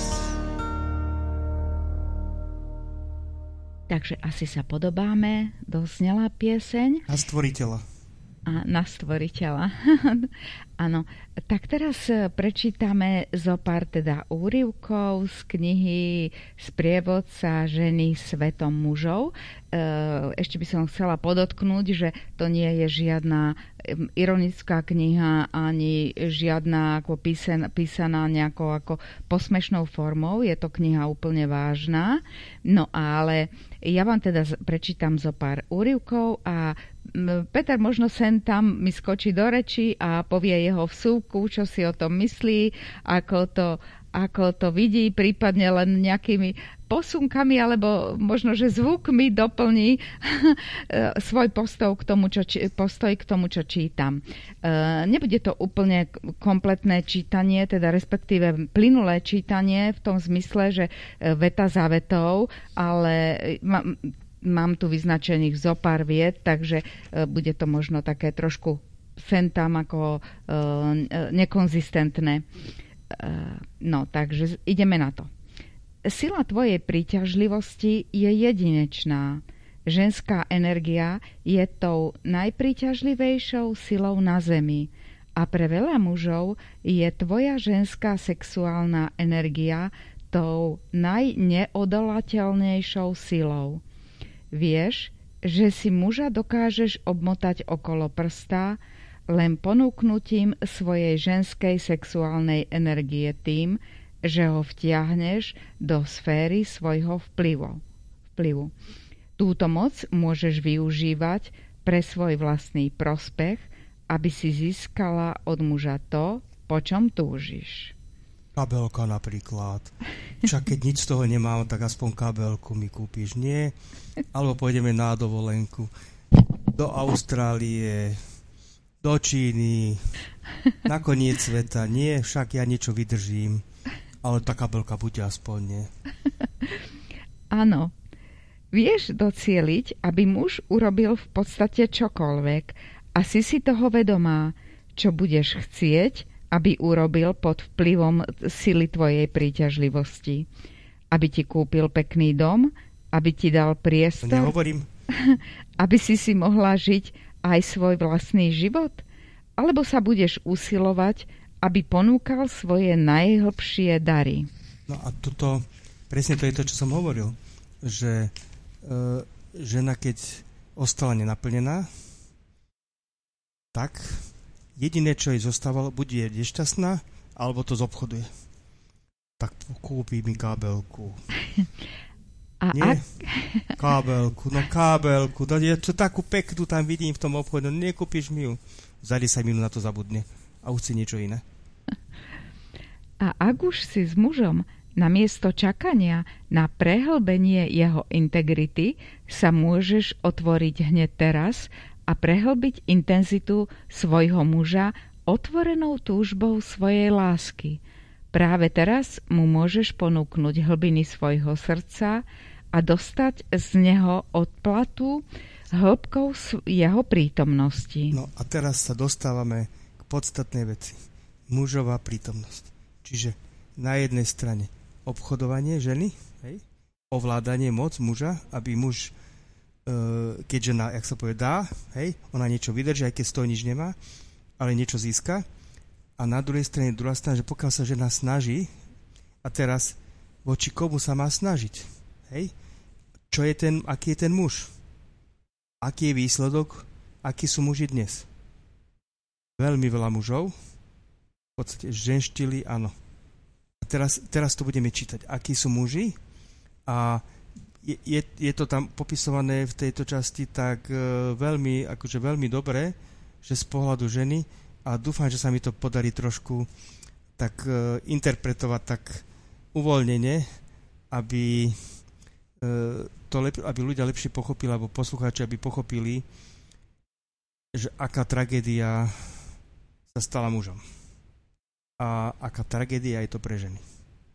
Takže asi sa podobáme, doznela pieseň. A stvoriteľa. A na stvoriteľa. Áno. Tak teraz prečítame zo pár teda úryvkov z knihy Sprievodca ženy svetom mužov. Ešte by som chcela podotknúť, že to nie je žiadna ironická kniha ani žiadna ako písaná nejakou ako posmešnou formou. Je to kniha úplne vážna. No ale ja vám teda prečítam zo pár úryvkov a Peter možno sem tam mi skočí do reči a povie jeho vsúvku, čo si o tom myslí, ako to vidí, prípadne len nejakými posunkami alebo možno, že zvukmi doplní svoj postoj k tomu, čo čítam. Nebude to úplne kompletné čítanie, teda respektíve plynulé čítanie v tom zmysle, že veta za vetou, ale mám tu vyznačených zo pár viet, takže bude to možno také trošku sem tam ako nekonzistentné. No, takže ideme na to. Sila tvojej príťažlivosti je jedinečná. Ženská energia je tou najpríťažlivejšou silou na zemi a pre veľa mužov je tvoja ženská sexuálna energia tou najneodolateľnejšou silou. Vieš, že si muža dokážeš obmotať okolo prsta len ponúknutím svojej ženskej sexuálnej energie tým, že ho vtiahneš do sféry svojho vplyvu. Túto moc môžeš využívať pre svoj vlastný prospech, aby si získala od muža to, po čom túžiš. Kabelka napríklad. Však keď nič z toho nemám, tak aspoň kabelku mi kúpiš, nie? Alebo pôjdeme na dovolenku do Austrálie, do Číny, na koniec sveta. Nie, však ja niečo vydržím, ale tá kabelka bude aspoň, nie? Áno. Vieš docieliť, aby muž urobil v podstate čokoľvek a si toho vedomá, čo budeš chcieť, aby urobil pod vplyvom sily tvojej príťažlivosti. Aby ti kúpil pekný dom, aby ti dal priestor, nehovorím. Aby si mohla žiť aj svoj vlastný život, alebo sa budeš usilovať, aby ponúkal svoje najhlbšie dary. No a presne to je to, čo som hovoril, že žena, keď ostala nenaplnená, tak jediné, čo jej zostávalo, buď je nešťastná, alebo to zobchoduje. Tak kúpi mi kábelku. Nie? Kábelku. No ja čo takú peknú tam vidím v tom obchode, no nekúpiš mi ju. Za 10 minút na to zabudne a už chce niečo iné. A ak už si s mužom namiesto čakania na prehlbenie jeho integrity sa môžeš otvoriť hneď teraz a prehlbiť intenzitu svojho muža otvorenou túžbou svojej lásky. Práve teraz mu môžeš ponúknuť hlbiny svojho srdca a dostať z neho odplatu hĺbkou jeho prítomnosti. No a teraz sa dostávame k podstatnej veci. Mužová prítomnosť. Čiže na jednej strane obchodovanie ženy, hej? Ovládanie moc muža, aby muž keď žena, jak sa povie, dá, hej, ona niečo vydrží, aj keď z toho nič nemá, ale niečo získa. A na druhej strane, že pokiaľ sa žena snaží, a teraz voči komu sa má snažiť, hej, aký je ten muž, aký je výsledok, akí sú muži dnes. Veľmi veľa mužov, v podstate ženštili, áno. A teraz to budeme čítať, akí sú muži a je to tam popisované v tejto časti tak veľmi dobre, že z pohľadu ženy, a dúfam, že sa mi to podarí trošku tak interpretovať tak uvoľnene, aby ľudia lepšie pochopili, alebo poslucháči, aby pochopili, že aká tragédia sa stala mužom. A aká tragédia je to pre ženy.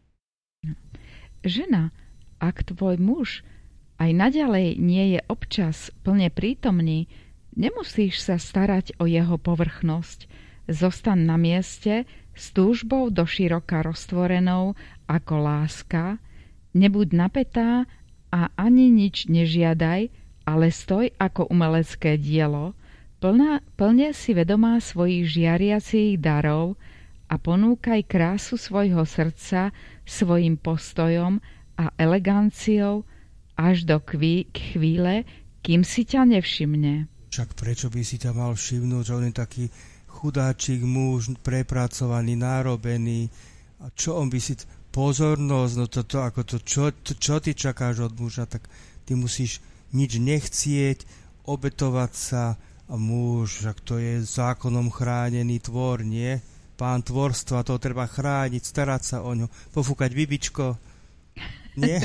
Žena, ak tvoj muž aj naďalej nie je občas plne prítomný, nemusíš sa starať o jeho povrchnosť. Zostaň na mieste s túžbou doširoka roztvorenou ako láska, nebuď napätá a ani nič nežiadaj, ale stoj ako umelecké dielo, Plne si vedomá svojich žiariacich darov a ponúkaj krásu svojho srdca svojim postojom a eleganciou až do chvíle, kým si ťa nevšimne. Však prečo by si ťa mal všimnúť, že on je taký chudáčik muž, prepracovaný, nárobený. A čo on by si... Pozornosť, no čo ty čakáš od muža, tak ty musíš nič nechcieť, obetovať sa a muž, však to je zákonom chránený tvor, nie? Pán tvorstva, to treba chrániť, starať sa o ňo, pofúkať vybičko, nie?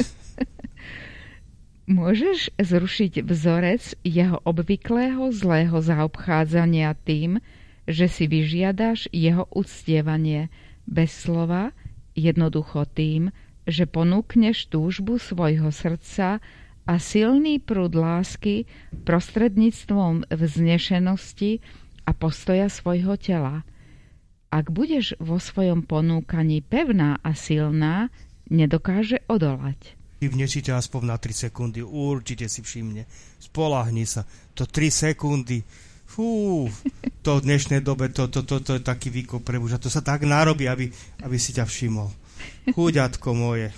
Môžeš zrušiť vzorec jeho obvyklého zlého zaobchádzania tým, že si vyžiadaš jeho uctievanie bez slova, jednoducho tým, že ponúkneš túžbu svojho srdca a silný prúd lásky prostredníctvom vznešenosti a postoja svojho tela. Ak budeš vo svojom ponúkaní pevná a silná, nedokáže odolať. Všimne si ťa aspoň na 3 sekundy, určite si všimne. Spoľahni sa, to 3 sekundy. Fú, to v dnešnej dobe, to je taký výkop pre muža. To sa tak narobí, aby si ťa všimol. Chúďatko moje.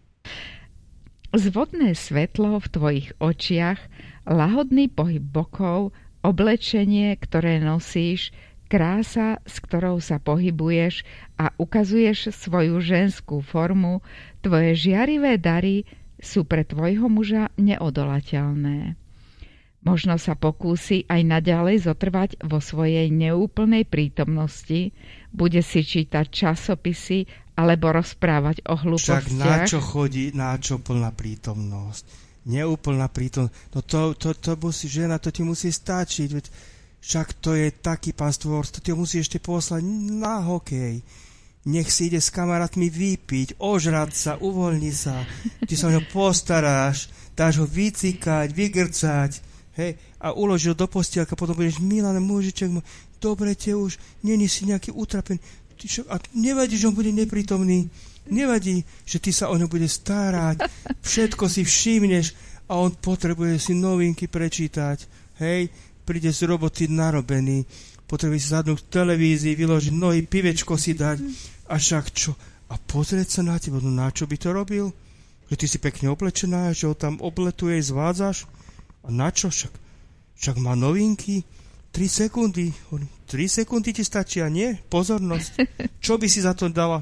Zvodné svetlo v tvojich očiach, lahodný pohyb bokov, oblečenie, ktoré nosíš, krása, s ktorou sa pohybuješ a ukazuješ svoju ženskú formu, tvoje žiarivé dary sú pre tvojho muža neodolateľné. Možno sa pokúsi aj naďalej zotrvať vo svojej neúplnej prítomnosti, bude si čítať časopisy alebo rozprávať o hlúpostiach. Však na čo chodí, na čo plná prítomnosť? Neúplná prítomnosť. No to musí, žena, to ti musí stačiť, veď však to je taký pán stvorstvo, to ti musí ešte poslať na hokej. Nech si ide s kamarátmi vypiť, ožrať sa, uvoľni sa, ty sa o ňo postaráš, dáš ho vycikať, vygrcať, hej, a uložil do postielka, potom budeš, Milan, mužiček, dobre te už, není si nejaký utrapený, a nevadí, že on bude neprítomný, nevadí, že ty sa o ňo bude starať, všetko si všimneš a on potrebuje si novinky prečítať, hej, príde z roboty narobený, potrebuje si zadnúť v televízii, vyložiť nohy, pivečko si dať, a však čo? A pozrieť sa na teba, no na čo by to robil? Že ty si pekne oblečená, že ho tam obletuje, zvádzaš? A na čo? Však má novinky, 3 sekundy. 3 sekundy ti stačia, nie? Pozornosť. Čo by si za to dala?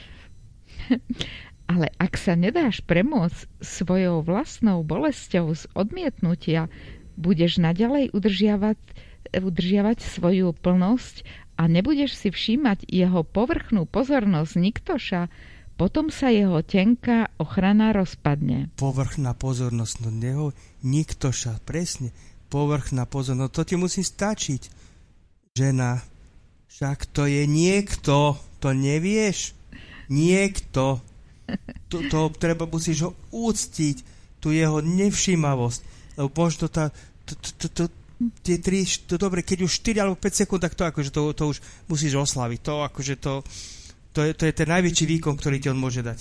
Ale ak sa nedáš premôcť svojou vlastnou bolesťou z odmietnutia, budeš naďalej udržiavať svoju plnosť a nebudeš si všímať jeho povrchnú pozornosť niktoša, potom sa jeho tenká ochrana rozpadne. Povrchná pozornosť, no neho niktoša, presne. Povrchná pozornosť, to ti musí stačiť. Žena, však to je niekto, to nevieš? Niekto. To treba, musíš ho úctiť, tu jeho nevšímavosť. Lebo možno tie 3, dobre, keď už 4 alebo 5 sekúnd, tak to už musíš oslaviť. To je ten najväčší výkon, ktorý ti on môže dať.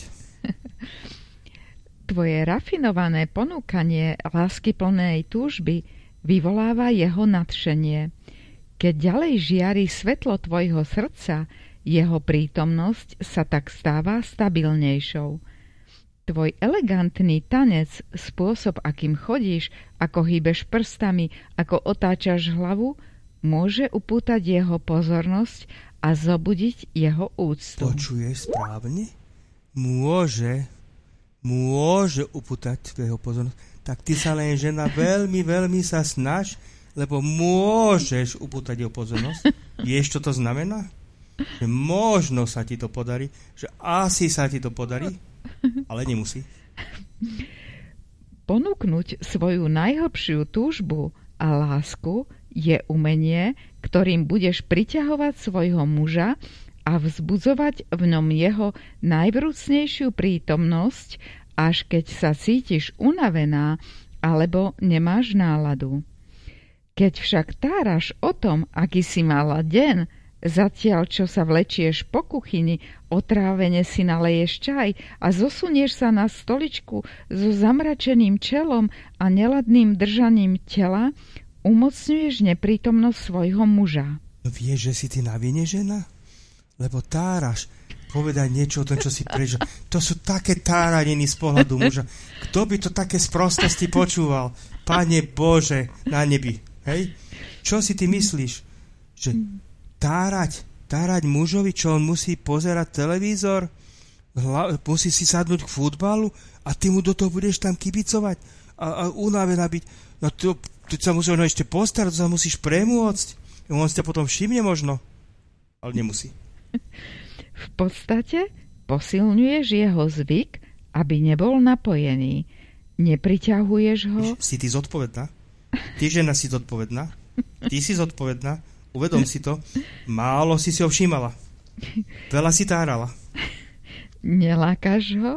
Tvoje rafinované ponúkanie láskyplnej túžby vyvoláva jeho nadšenie. Keď ďalej žiari svetlo tvojho srdca, jeho prítomnosť sa tak stáva stabilnejšou. Tvoj elegantný tanec, spôsob, akým chodíš, ako hýbeš prstami, ako otáčaš hlavu, môže upútať jeho pozornosť a zobudiť jeho úctu. Počuješ správne? Môže upútať jeho pozornosť. Tak ty sa len, žena, veľmi, veľmi sa snaž, lebo môžeš upútať jeho pozornosť. Vieš, čo to znamená? Že možno sa ti to podarí, že asi sa ti to podarí, ale nemusí. Ponúknuť svoju najhlbšiu túžbu a lásku je umenie, ktorým budeš priťahovať svojho muža a vzbudzovať v ňom jeho najvrúcnejšiu prítomnosť, až keď sa cítiš unavená alebo nemáš náladu. Keď však táraš o tom, aký si mala deň, zatiaľ čo sa vlečieš po kuchyni, otrávene si naleješ čaj a zosunieš sa na stoličku so zamračeným čelom a neladným držaním tela, umocňuješ neprítomnosť svojho muža. No vieš, že si ty na vine, žena? Lebo táraš povedať niečo o tom, čo si prežil. To sú také táraniny z pohľadu muža. Kto by to také sprostosti počúval? Pane Bože, na nebi. Hej? Čo si ty myslíš? Že tárať mužovi, čo on musí pozerať televízor? Musí si sadnúť k futbalu a ty mu do toho budeš tam kibicovať a unavená byť. No tu sa musí ono ešte postarať, to sa musíš premôcť. On si ťa potom všimne možno, ale nemusí. V podstate posilňuješ jeho zvyk, aby nebol napojený. Nepriťahuješ ho... Si ty zodpovedná? Ty, žena, si zodpovedná? Ty si zodpovedná? Uvedom si to. Málo si ho všímala. Veľa si tárala. Nelákaš ho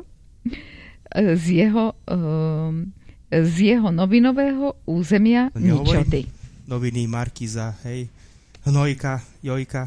z jeho novinového územia ničoty. Noviny, Markíza, hej. Hnojka, Jojka.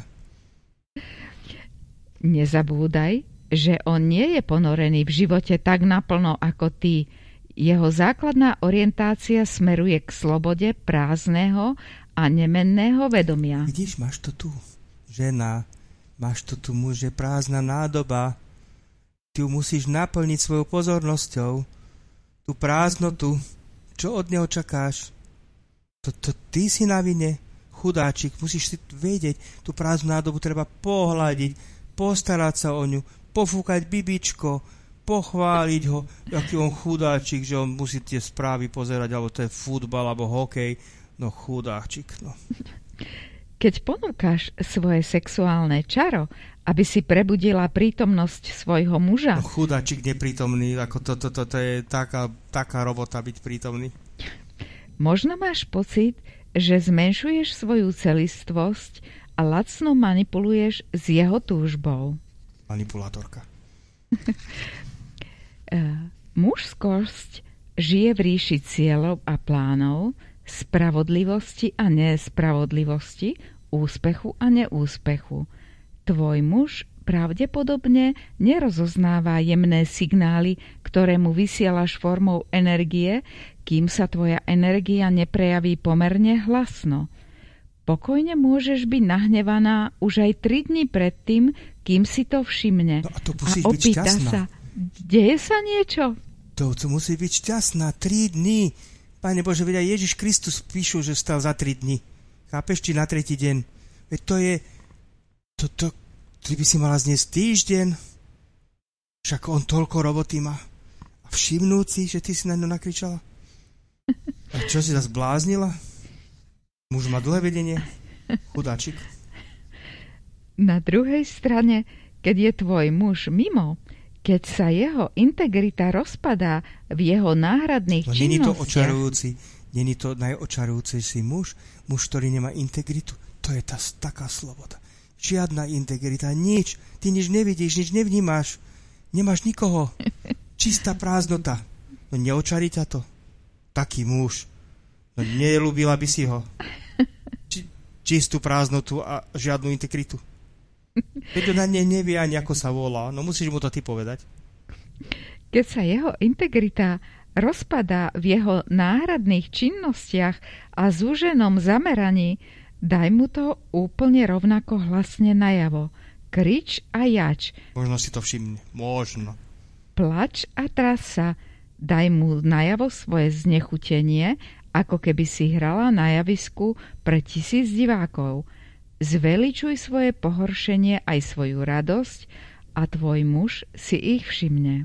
Nezabúdaj, že on nie je ponorený v živote tak naplno ako ty. Jeho základná orientácia smeruje k slobode prázdneho a nemenného vedomia. Vidíš, máš to tu, žena, máš to tu, muž, je prázdna nádoba. Ty ju musíš naplniť svojou pozornosťou. Tú prázdnotu, čo od neho čakáš? To ty si na vine, chudáčik, musíš si vedieť, tú prázdnu nádobu treba pohľadiť, postarať sa o ňu, pofúkať bibičko, pochváliť ho, aký on chudáčik, že on musí tie správy pozerať, alebo to je futbal, alebo hokej. No chudáčik, no. Keď ponúkaš svoje sexuálne čaro, aby si prebudila prítomnosť svojho muža... No chudáčik neprítomný, ako to je taká robota byť prítomný. Možno máš pocit, že zmenšuješ svoju celistvosť a lacno manipuluješ s jeho túžbou. Manipulátorka. Mužskosť žije v ríši cieľov a plánov, spravodlivosti a nespravodlivosti, úspechu a neúspechu. Tvoj muž pravdepodobne nerozoznáva jemné signály, ktoré mu vysielaš formou energie, kým sa tvoja energia neprejaví pomerne hlasno. Pokojne môžeš byť nahnevaná už aj 3 dni predtým, kým si to všimne. No a to a opýta sa, deje sa niečo? To musí byť šťastná 3 dní. Pane Bože, veď aj Ježiš Kristus píšu, že vstal za 3 dní. Chápeš, či na 3. deň? Veď to je... Ty by si mala zniesť týždeň. Však on toľko roboty má. A všimnúť si, že ty si na ňu nakričala? A čo si zase bláznila? Muž má dlhé vedenie. Chudáčik. Na druhej strane, keď je tvoj muž mimo, keď sa jeho integrita rozpadá v jeho náhradných činnostiach... Není to očarujúci, není to najočarujúcejší muž, ktorý nemá integritu. To je taká sloboda. Žiadna integrita, nič. Ty nič nevidíš, nič nevnímáš. Nemáš nikoho. Čistá prázdnota. No neočarí ťa to. Taký muž. No nelúbila by si ho. Čistú prázdnotu a žiadnu integritu. Veď ona nevie ani, ako sa volá. No musíš mu to ty povedať. Keď sa jeho integrita rozpadá v jeho náhradných činnostiach a zúženom zameraní, daj mu to úplne rovnako hlasne najavo. Krič a jač. Možno si to všimne. Možno. Plač a tras sa. Daj mu najavo svoje znechutenie, ako keby si hrala na javisku pre 1000 divákov. Zveličuj svoje pohoršenie aj svoju radosť a tvoj muž si ich všimne.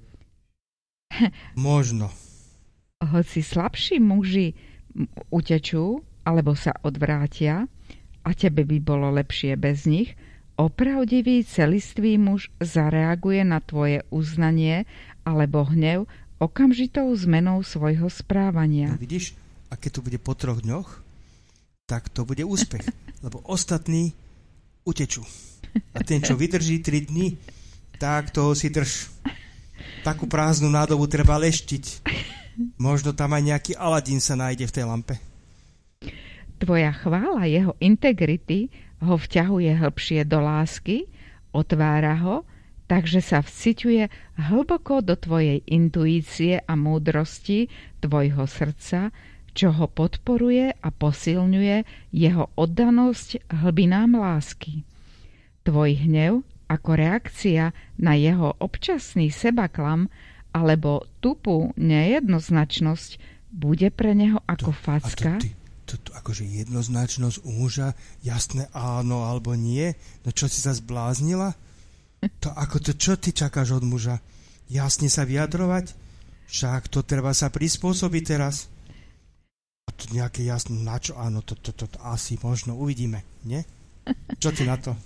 Možno. Hoci slabší muži utečú alebo sa odvrátia a tebe by bolo lepšie bez nich, opravdivý celistvý muž zareaguje na tvoje uznanie alebo hnev okamžitou zmenou svojho správania. No vidíš, a keď to bude po 3 dňoch, tak to bude úspech, lebo ostatní utečú. A ten, čo vydrží 3 dní, tak toho si drž. Takú prázdnu nádobu treba leštiť. Možno tam aj nejaký Aladín sa nájde v tej lampe. Tvoja chvála jeho integrity ho vťahuje hĺbšie do lásky, otvára ho, takže sa vciťuje hlboko do tvojej intuície a múdrosti, tvojho srdca, čo ho podporuje a posilňuje jeho oddanosť hlbinám lásky. Tvoj hnev ako reakcia na jeho občasný sebaklam alebo tupú nejednoznačnosť bude pre neho ako facka. Akože jednoznačnosť u muža, jasné áno alebo nie, no čo si sa zbláznila? Čo ty čakáš od muža? Jasne sa vyjadrovať? Však to treba sa prispôsobiť teraz. A to nejaké jasné, na čo? Áno, to asi možno uvidíme, nie? Čo ty na to?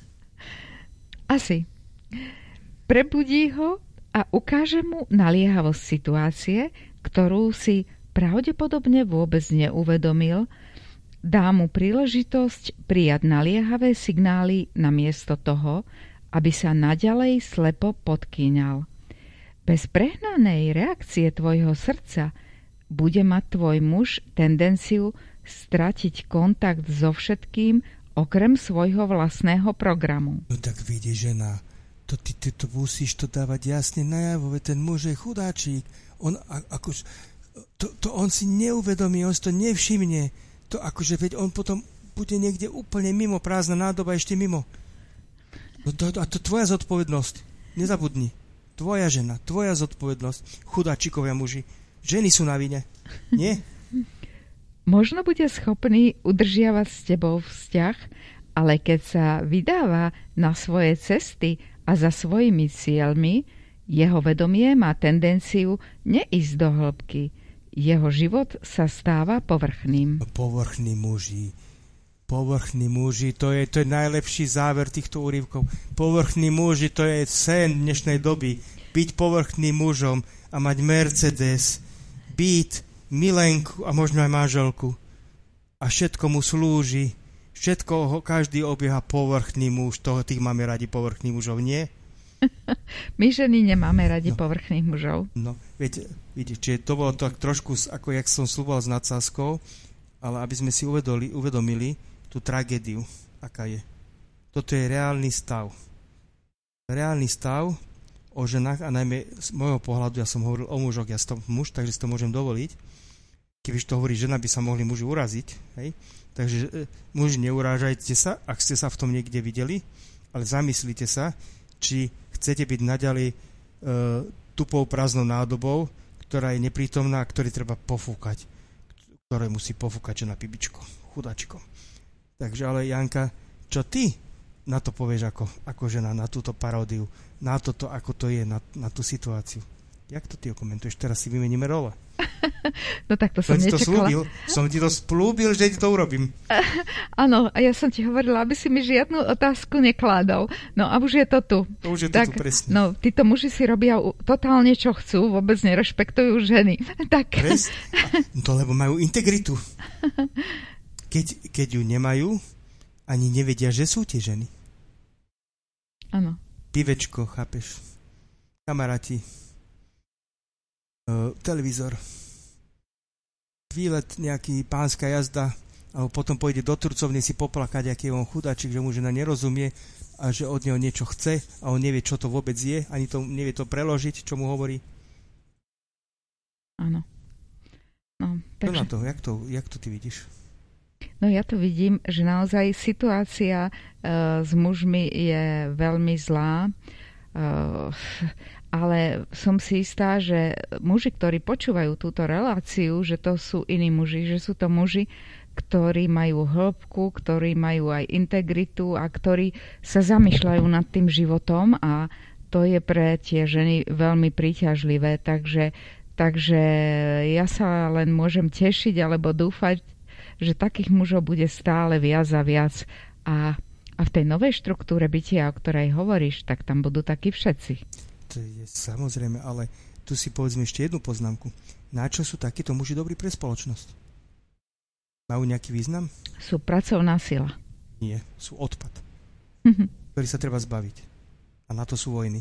Asi. Prebudí ho a ukáže mu naliehavosť situácie, ktorú si pravdepodobne vôbec neuvedomil, dá mu príležitosť prijať naliehavé signály namiesto toho, aby sa naďalej slepo podkýňal. Bez prehnanej reakcie tvojho srdca bude mať tvoj muž tendenciu stratiť kontakt so všetkým okrem svojho vlastného programu. No tak vidíš, žena, ty to musíš to dávať jasne najavo, ten muž je chudáčik, on on si neuvedomí, on si to nevšimne, to akože veď on potom bude niekde úplne mimo, prázdna nádoba ešte mimo. No a to tvoja zodpovednosť, nezabudni, tvoja žena, tvoja zodpovednosť, chudáčikovia muži, ženy sú na vine, nie? Možno bude schopný udržiavať s tebou vzťah, ale keď sa vydáva na svoje cesty a za svojimi cieľmi, jeho vedomie má tendenciu neísť do hĺbky. Jeho život sa stáva povrchným. Povrchní muži, to je najlepší záver týchto úryvkov. Povrchní muži, to je sen dnešnej doby. Byť povrchným mužom a mať Mercedes, byť milenku a možno aj manželku. A všetko mu slúži. Každý obieha povrchný muž. Tých máme radi povrchných mužov, nie? My ženy nemáme radi povrchných mužov. No, viete, čiže to bolo tak trošku, ako jak som slúboval s nadsázkou, ale aby sme si uvedomili tú tragédiu, aká je. Toto je reálny stav. Reálny stav o ženách a najmä z môjho pohľadu, ja som hovoril o mužoch, ja som muž, takže si to môžem dovoliť. Kebyže to hovorí žena, by sa mohli muži uraziť. Hej? Takže muži, neurážajte sa, ak ste sa v tom niekde videli, ale zamyslite sa, či chcete byť naďalej tupou prázdnou nádobou, ktorá je neprítomná, ktorý treba pofúkať. Ktoré musí pofúkať žena pibičko, chudačko. Takže ale Janka, čo ty na to povieš ako žena, na túto paródiu, na toto, ako to je, na tú situáciu? Jak to ty okomentuješ? Teraz si vymeníme role. No tak to som nečakala. Som ti to splúbil, že ti to urobím. Áno, a ja som ti hovorila, aby si mi žiadnu otázku nekládol. No a už je to tu. To už je tak, to tu, presne. No, títo muži si robia totálne, čo chcú, vôbec nerešpektujú ženy. Tak. To lebo majú integritu. Keď ju nemajú, ani nevedia, že sú tie ženy. Áno. Pivečko, chápeš? Kamaráti. Televízor, výlet, nejaký pánska jazda, alebo potom pôjde do Turcovne si poplakať, aký je on chudáčik, že mu žena nerozumie a že od neho niečo chce a on nevie, čo to vôbec je, ani to nevie to preložiť, čo mu hovorí. Áno. No, takže... na to, jak to ty vidíš? No ja to vidím, že naozaj situácia s mužmi je veľmi zlá. Ale som si istá, že muži, ktorí počúvajú túto reláciu, že to sú iní muži, že sú to muži, ktorí majú hĺbku, ktorí majú aj integritu a ktorí sa zamýšľajú nad tým životom a to je pre tie ženy veľmi príťažlivé. Takže ja sa len môžem tešiť alebo dúfať, že takých mužov bude stále viac a viac a v tej novej štruktúre bytia, o ktorej hovoríš, tak tam budú takí všetci. To je samozrejme, ale tu si povedzme ešte jednu poznámku. Na čo sú takíto muži dobrí pre spoločnosť? Majú nejaký význam? Sú pracovná sila. Nie, sú odpad, ktorý sa treba zbaviť. A na to sú vojny.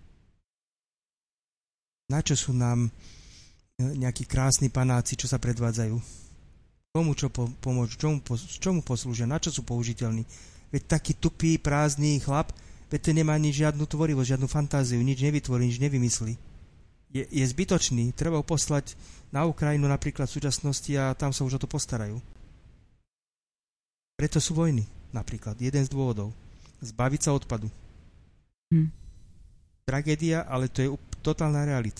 Na čo sú nám nejakí krásni panáci, čo sa predvádzajú? Komu čo pomôžu? Čomu poslúžia? Na čo sú použiteľní? Veď taký tupý, prázdny chlap, veď ten nemá ani žiadnu tvorivosť, žiadnu fantáziu, nič nevytvorí, nič nevymyslí. je zbytočný. Treba ho poslať na Ukrajinu napríklad v súčasnosti a tam sa už o to postarajú. Preto sú vojny napríklad. Jeden z dôvodov. Zbaviť sa odpadu. Tragédia, ale to je totálna realita.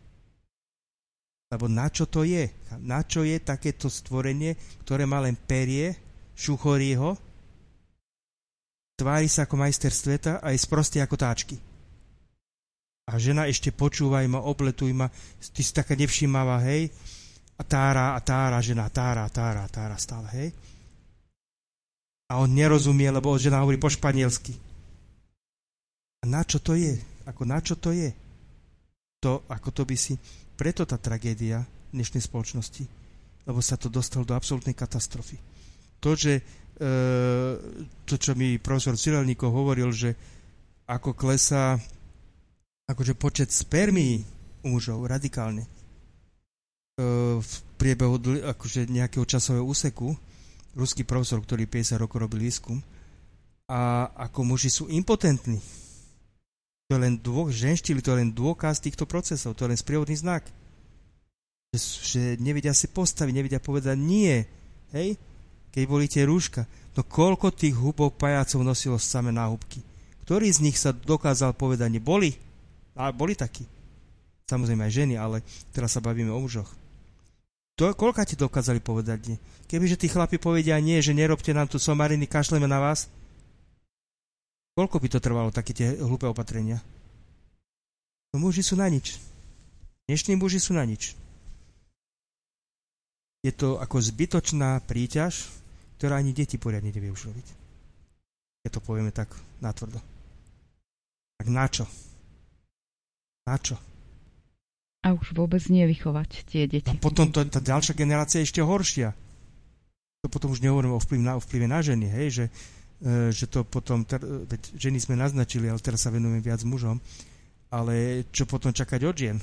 Lebo na čo to je? Na čo je takéto stvorenie, ktoré má len perie, šuchorí ho, tvári sa ako majster sveta a je sprostý ako táčky. A žena ešte počúvaj ma, obletuj ma, ty si taká nevšímavá, hej? A tára, žena, tára stále, hej? A on nerozumie, lebo žena hovorí po španielsky. A na čo to je? Ako na čo to je? To, ako to by si... Preto tá tragédia dnešnej spoločnosti, lebo sa to dostalo do absolútnej katastrofy. To, že to, čo mi profesor Cyrelníkov hovoril, že ako klesá akože počet spermií u mužov radikálne v priebehu akože nejakého časového úseku, ruský profesor, ktorý 50 rokov robil výskum, a ako muži sú impotentní. To je len ženštili, to je len dôkaz týchto procesov, to je len sprievodný znak. Že nevedia si postaviť, nevedia povedať nie. Hej? Keď boli tie rúška, no koľko tých hubov pajacov nosilo samé náhubky? Ktorý z nich sa dokázal povedať nie? Boli takí. Samozrejme aj ženy, ale teraz sa bavíme o mužoch. Koľko ti dokázali povedať nie? Kebyže tí chlapi povedia nie, že nerobte nám tu somariny, kašleme na vás, koľko by to trvalo, také tie hlúpe opatrenia? No muži sú na nič. Dnešní muži sú na nič. Je to ako zbytočná príťaž, ktorá ani deti poriadne nevie už robiť. Keď to povieme tak natvrdo. Tak na čo? Na čo? A už vôbec nevychovať tie deti. A potom tá ďalšia generácia je ešte horšia. To potom už nehovorím o vplyve na ženy, hej, že to potom, ženy sme naznačili, ale teraz sa venujeme viac mužom, ale čo potom čakať od žien?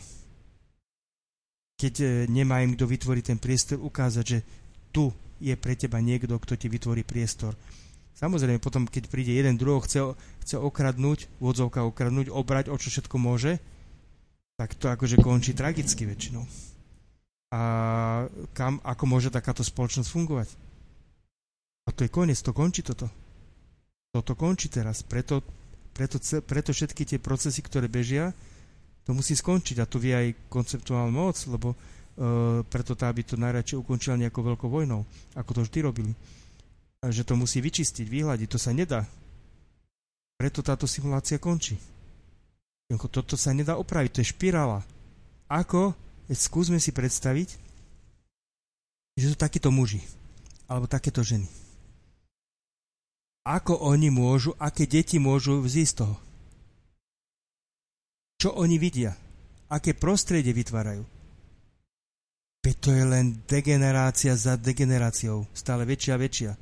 Keď nemá im kto vytvoriť ten priestor, ukázať, že tu je pre teba niekto, kto ti vytvorí priestor. Samozrejme, potom, keď príde jeden druhého, chce okradnúť, vodzovka okradnúť, obrať, o čo všetko môže, tak to akože končí tragicky väčšinou. A ako môže takáto spoločnosť fungovať? A to je koniec, to končí toto. Toto končí teraz, preto všetky tie procesy, ktoré bežia, to musí skončiť a to vie aj konceptuálna moc, lebo preto tá by to najradšej ukončila nejakou veľkou vojnou, ako to vždy robili. A že to musí vyčistiť, vyhľadiť, to sa nedá. Preto táto simulácia končí. Toto sa nedá opraviť, to je špirála. Ako? Skúsme si predstaviť, že sú takíto muži, alebo takéto ženy. Ako oni môžu, aké deti môžu vzísť z toho? Čo oni vidia? Aké prostredie vytvárajú? Veď to je len degenerácia za degeneráciou. Stále väčšia a väčšia.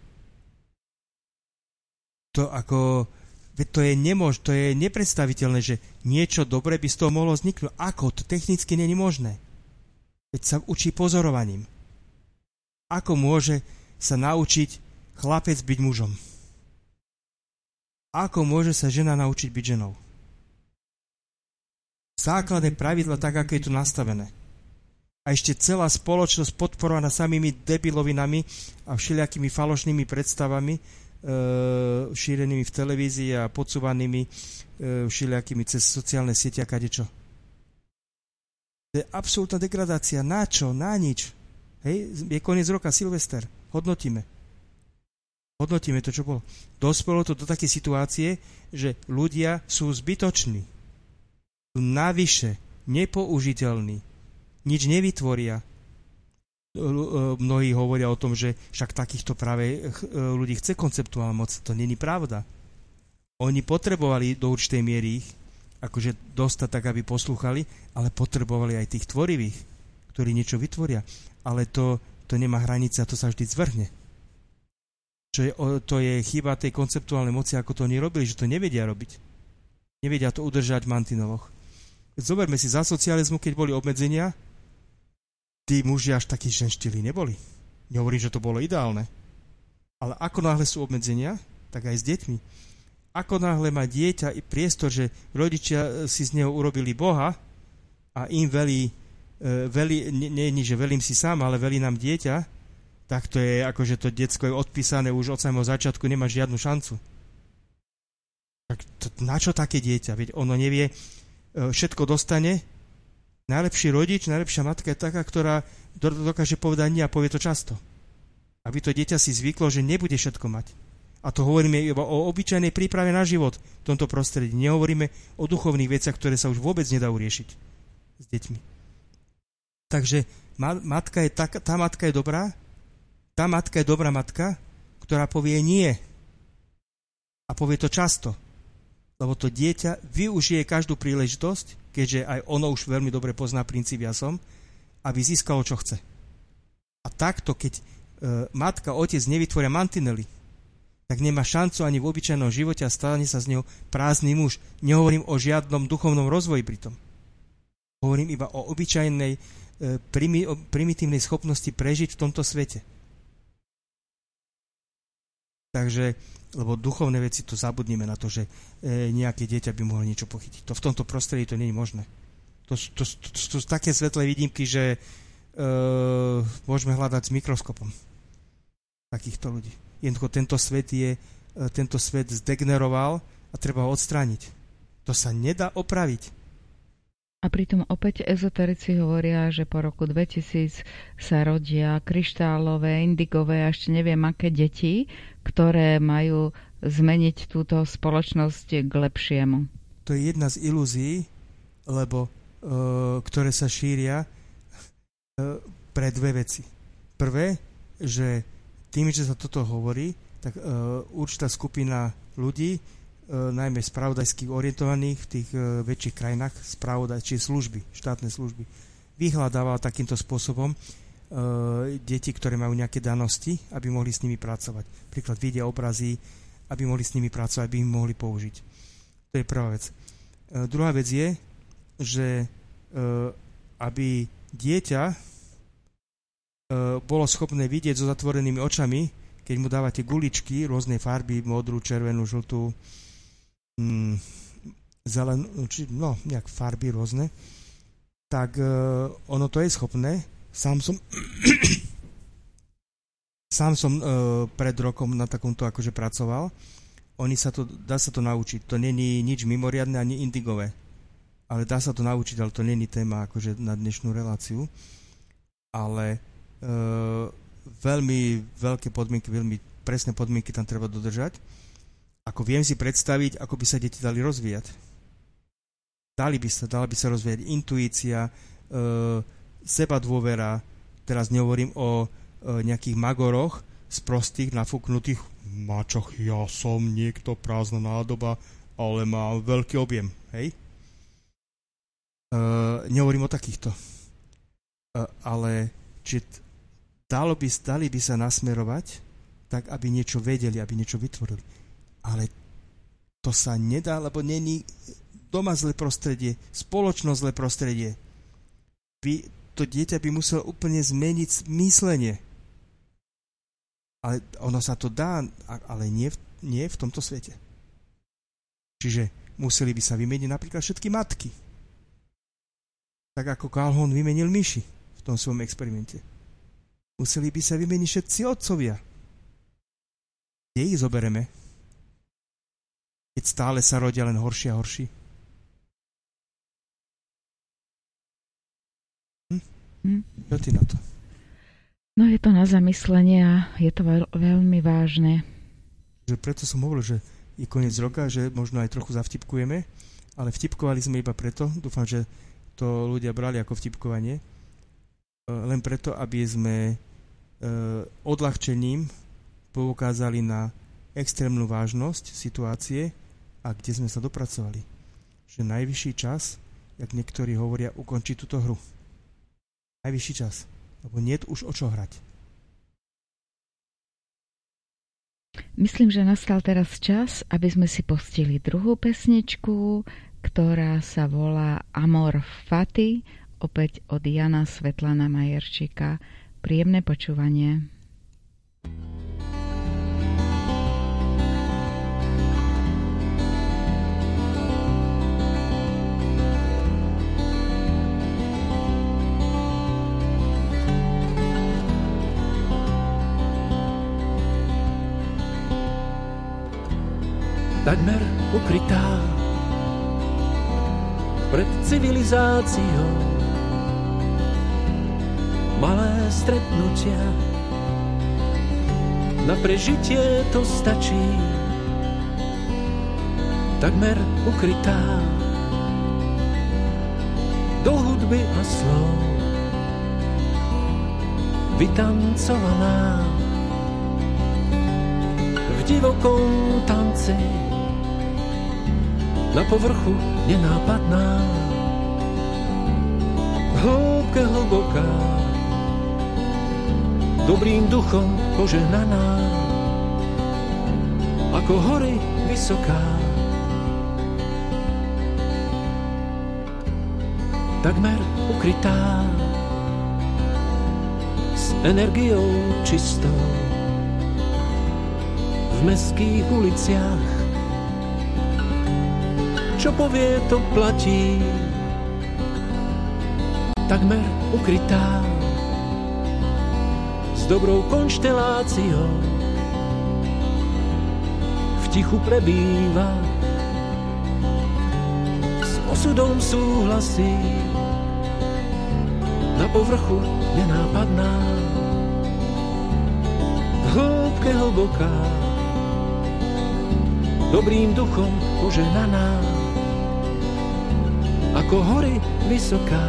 To je to je nepredstaviteľné, že niečo dobré by z toho mohlo vzniknúť. Ako? To technicky nie je možné. Veď sa učí pozorovaním. Ako môže sa naučiť chlapec byť mužom? Ako môže sa žena naučiť byť ženou? Základné pravidla tak, ako je tu nastavené. A ešte celá spoločnosť podporovaná samými debilovinami a všelijakými falošnými predstavami, šírenými v televízii a podsúvanými všelijakými cez sociálne siete a kadečo. To je absolútna degradácia. Na čo? Na nič. Hej, je koniec roka, Silvester. Hodnotíme to, čo bolo. Dospelo to do takej situácie, že ľudia sú zbytoční. Sú navyše, nepoužiteľní. Nič nevytvoria. Mnohí hovoria o tom, že však takýchto práve ľudí chce konceptuálna moc. To není pravda. Oni potrebovali do určitej miery ich akože dostať tak, aby poslúchali, ale potrebovali aj tých tvorivých, ktorí niečo vytvoria. Ale to nemá hranice a to sa vždy zvrhne. To je chyba tej konceptuálnej moci, ako to oni robili, že to nevedia robiť. Nevedia to udržať v mantineloch. Zoberme si za socializmu, keď boli obmedzenia, tí muži až takí ženštili neboli. Nehovorím, že to bolo ideálne. Ale ako náhle sú obmedzenia, tak aj s deťmi. Ako náhle má dieťa i priestor, že rodičia si z neho urobili Boha, a im nie, že velím si sám, ale velí nám dieťa, tak to je akože to decko je odpísané už od samého začiatku, nemá žiadnu šancu. Tak na čo také dieťa? Veď ono nevie, všetko dostane. Najlepší rodič, najlepšia matka je taká, ktorá dokáže povedať nie a povie to často. Aby to dieťa si zvyklo, že nebude všetko mať. A to hovoríme iba o obyčajnej príprave na život v tomto prostredí. Nehovoríme o duchovných veciach, ktoré sa už vôbec nedajú riešiť s deťmi. Takže matka je tá matka je dobrá. Tá matka je dobrá matka, ktorá povie nie. A povie to často. Lebo to dieťa využije každú príležitosť, keďže aj ono už veľmi dobre pozná princíp ja som, aby získalo, čo chce. A takto, keď matka, otec nevytvoria mantinely, tak nemá šancu ani v obyčajnom živote a stane sa z neho prázdny muž. Nehovorím o žiadnom duchovnom rozvoji pritom. Hovorím iba o obyčajnej primitívnej schopnosti prežiť v tomto svete. Takže, lebo duchovné veci to zabudnime na to, že nejaké dieťa by mohlo niečo pochytiť. To v tomto prostredí to nie je možné. To sú také svetlé vidímky, že môžeme hľadať s mikroskopom takýchto ľudí. Jednoducho tento svet zdegeneroval a treba ho odstrániť. To sa nedá opraviť. A pritom opäť ezoterici hovoria, že po roku 2000 sa rodia kryštálové, indigové a ešte neviem aké deti, ktoré majú zmeniť túto spoločnosť k lepšiemu. To je jedna z ilúzií, lebo ktoré sa šíria pre dve veci. Prvé, že tým, že sa toto hovorí, tak určitá skupina ľudí, najmä spravodajských orientovaných v tých väčších krajinách, či služby, štátne služby, vyhľadávala takýmto spôsobom deti, ktoré majú nejaké danosti, aby mohli s nimi pracovať. Príklad vidia obrazy, aby mohli s nimi pracovať, aby ich mohli použiť. To je prvá vec. Druhá vec je, že aby dieťa bolo schopné vidieť so zatvorenými očami, keď mu dávate guličky rôznej farby, modrú, červenú, žltú, zelenú, nejak farby rôzne, tak ono to je schopné. Sám som pred rokom na takomto akože pracoval. Dá sa to naučiť. To není nič mimoriadne ani indigové. Ale dá sa to naučiť, ale to není téma akože na dnešnú reláciu. Ale veľmi veľké podmienky, veľmi presné podmienky tam treba dodržať. Ako viem si predstaviť, ako by sa deti dali rozvíjať. Dala by sa rozvíjať intuícia, seba dôvera. Teraz nehovorím o nejakých magoroch sprostých, nafúknutých mačoch. Ja som niekto, prázdna nádoba, ale mám veľký objem. Hej? Nehovorím o takýchto. Ale či dali by sa nasmerovať tak, aby niečo vedeli, aby niečo vytvorili. Ale to sa nedá, lebo není doma zlé prostredie, spoločnosť zlé prostredie. To dieťa by muselo úplne zmeniť myslenie. Ale ono sa to dá, ale nie v tomto svete. Čiže museli by sa vymeniť napríklad všetky matky. Tak ako Calhoun vymenil myši v tom svojom experimente. Museli by sa vymeniť všetci otcovia. Kde ich zobereme? Keď stále sa rodia len horší a horší. Čo ty na to? No je to na zamyslenie a je to veľmi vážne. Preto som hovoril, že je koniec roka, že možno aj trochu zavtipkujeme, ale vtipkovali sme iba preto, dúfam, že to ľudia brali ako vtipkovanie, len preto, aby sme odľahčením poukázali na extrémnu vážnosť situácie a kde sme sa dopracovali. Že najvyšší čas, jak niektorí hovoria, ukončiť túto hru. Najvyšší čas. Lebo nie je už o čo hrať. Myslím, že nastal teraz čas, aby sme si pustili druhú pesničku, ktorá sa volá Amor Fati, opäť od Jana Svetlana Majerčíka. Príjemné počúvanie. takmer ukrytá pred civilizáciou. Malé stretnutia, na prežitie to stačí, takmer ukrytá do hudby a slov, vytancovaná v divokom tanci, na povrchu nenápadná, hĺbke hlboká, dobrým duchom požehnaná, ako hory vysoká, takmer ukrytá s energiou čistou v mestských uliciach. Čo povie, to platí, takmer ukrytá s dobrou konšteláciou, v tichu prebýva, s osudom súhlasí, na povrchu nenápadná, v hĺbke hlboká, dobrým duchom požehnaná, ako hory vysoká.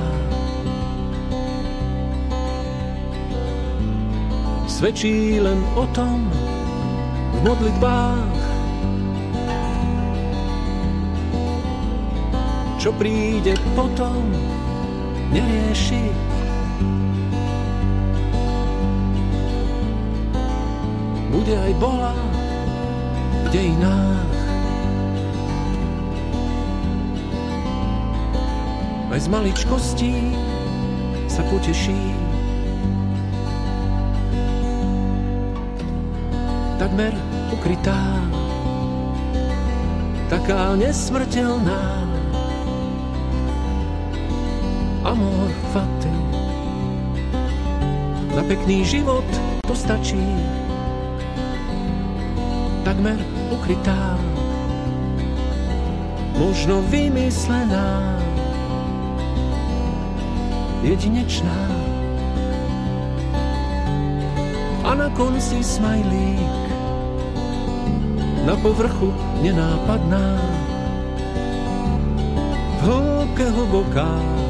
Svedčí len o tom v modlitbách, čo príde potom, nerieši. Bude aj bola v dejinách, aj z maličkostí sa poteší, takmer ukrytá, taká nesmrteľná, amor fati, na pekný život to stačí, takmer ukrytá, možno vymyslená, jedinečná, a na konci smajlík, na povrchu nenápadná, v hĺbke hlboká,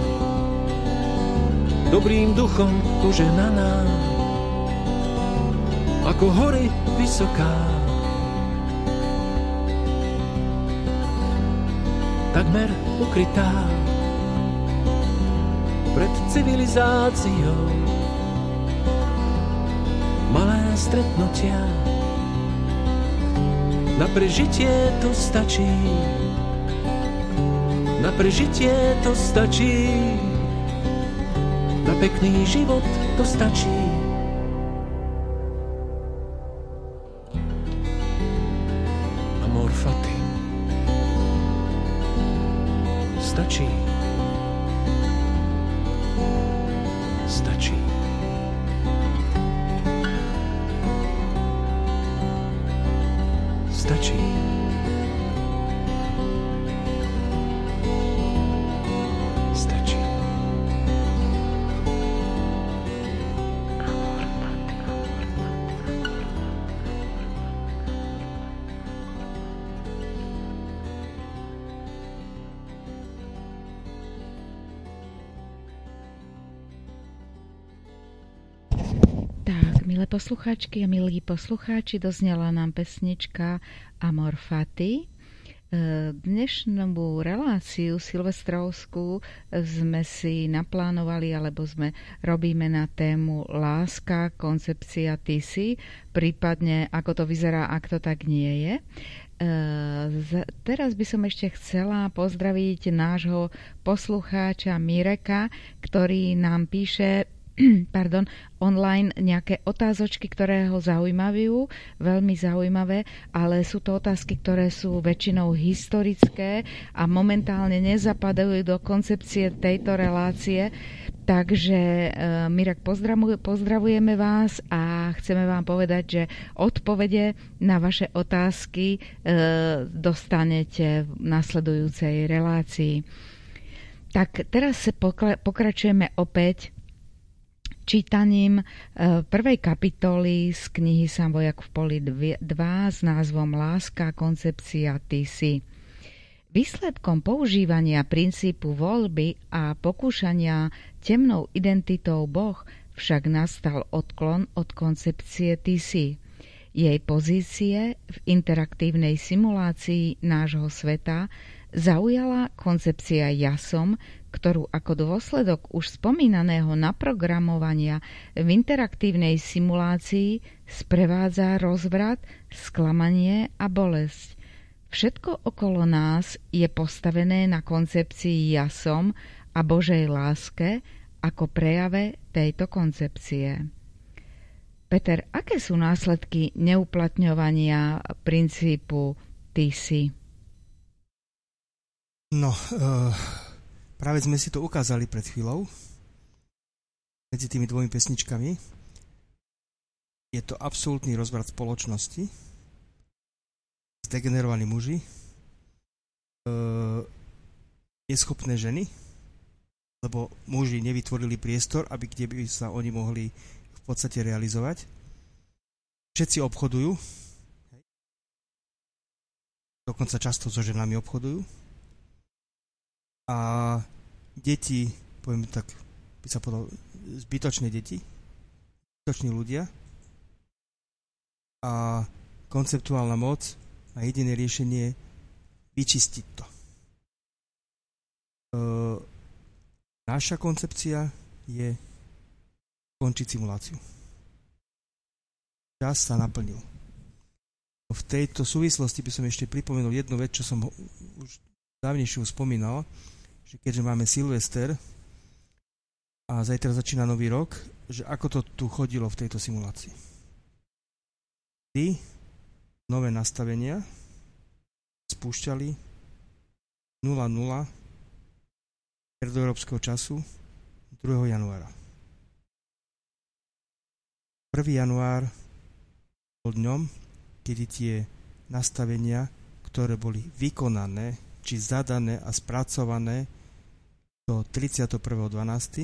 dobrým duchom požehnaná, ako hory vysoká, takmer ukrytá pred civilizáciou. Malé stretnutia, na prežitie to stačí, na prežitie to stačí, na pekný život to stačí. Amor fati, stačí. Stačí. Stačí. Stačí. Milé poslucháčky a milí poslucháči, doznela nám pesnička Amor fati. Dnešnú reláciu silvestrovskú sme si naplánovali, alebo robíme na tému láska, koncepcia Tisy, prípadne ako to vyzerá, ak to tak nie je. Teraz by som ešte chcela pozdraviť nášho poslucháča Mireka, ktorý nám píše online nejaké otázočky, ktoré ho zaujímajú, veľmi zaujímavé, ale sú to otázky, ktoré sú väčšinou historické a momentálne nezapadajú do koncepcie tejto relácie. Takže Mirek, pozdravujeme vás a chceme vám povedať, že odpovede na vaše otázky dostanete v nasledujúcej relácii. Tak teraz sa pokračujeme opäť čítaním prvej kapitoly z knihy Sám vojak v poli 2 s názvom Láska, koncepcia, ty si. Výsledkom používania princípu voľby a pokúšania temnou identitou Boh však nastal odklon od koncepcie ty si. Jej pozície v interaktívnej simulácii nášho sveta zaujala koncepcia ja som, ktorú ako dôsledok už spomínaného naprogramovania v interaktívnej simulácii sprevádza rozvrat, sklamanie a bolesť. Všetko okolo nás je postavené na koncepcii ja som a Božej láske ako prejave tejto koncepcie. Peter, aké sú následky neuplatňovania princípu ty si? No, práve sme si to ukázali pred chvíľou medzi tými dvomi pesničkami. Je to absolútny rozvrat spoločnosti. Zdegenerovaní muži, neschopné ženy, lebo muži nevytvorili priestor, kde by sa oni mohli v podstate realizovať. Všetci obchodujú, dokonca často so ženami obchodujú. A deti, poviem tak, by sa povedal, zbytočné deti, zbytoční ľudia a konceptuálna moc a jediné riešenie vyčistiť to. Naša koncepcia je končiť simuláciu. Čas sa naplnil. V tejto súvislosti by som ešte pripomenul jednu vec, čo som už dávnejšie spomínal, že keďže máme Silvester a zajtra začína nový rok, že ako to tu chodilo v tejto simulácii. Nové nastavenia spúšťali 00 stredoeurópskeho času 2. januára. 1. január bol dňom, kedy tie nastavenia, ktoré boli vykonané, či zadané a spracované do 31.12.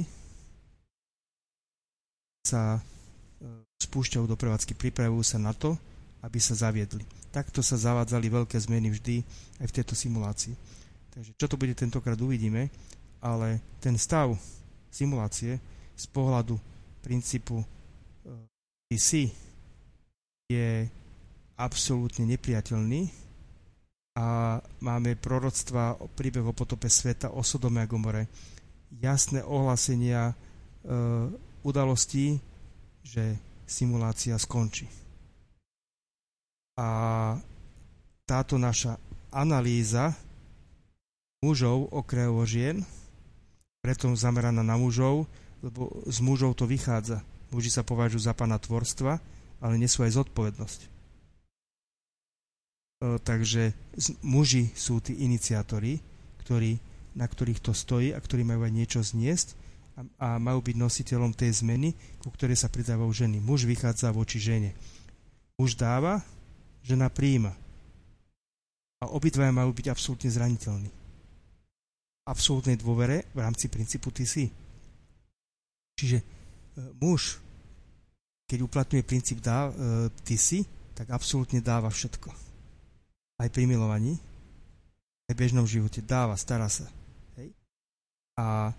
sa spúšťajú do prevádzky, pripravujú sa na to, aby sa zaviedli. Takto sa zavádzali veľké zmeny vždy aj v tejto simulácii. Takže čo to bude tentokrát uvidíme, ale ten stav simulácie z pohľadu princípu ty je absolútne nepriateľný a máme proroctva o príbeh o potope sveta, o Sodome a Gomore, jasné ohlásenia udalostí, že simulácia skončí. A táto naša analýza mužov okrajovo žien, preto zameraná na mužov, lebo z mužov to vychádza. Muži sa považujú za pána tvorstva, ale nesú aj zodpovednosť. Takže muži sú tí iniciátori, na ktorých to stojí a ktorí majú aj niečo zniesť a majú byť nositeľom tej zmeny, ku ktorej sa pridávajú ženy. Muž vychádza voči žene. Muž dáva, žena prijíma. A obidvaja majú byť absolútne zraniteľní. Absolútnej dôvere v rámci princípu ty si. Čiže muž, keď uplatňuje princíp ty si, tak absolútne dáva všetko. Aj pri milovaní, aj v bežnom živote dáva, stará sa. Hej? A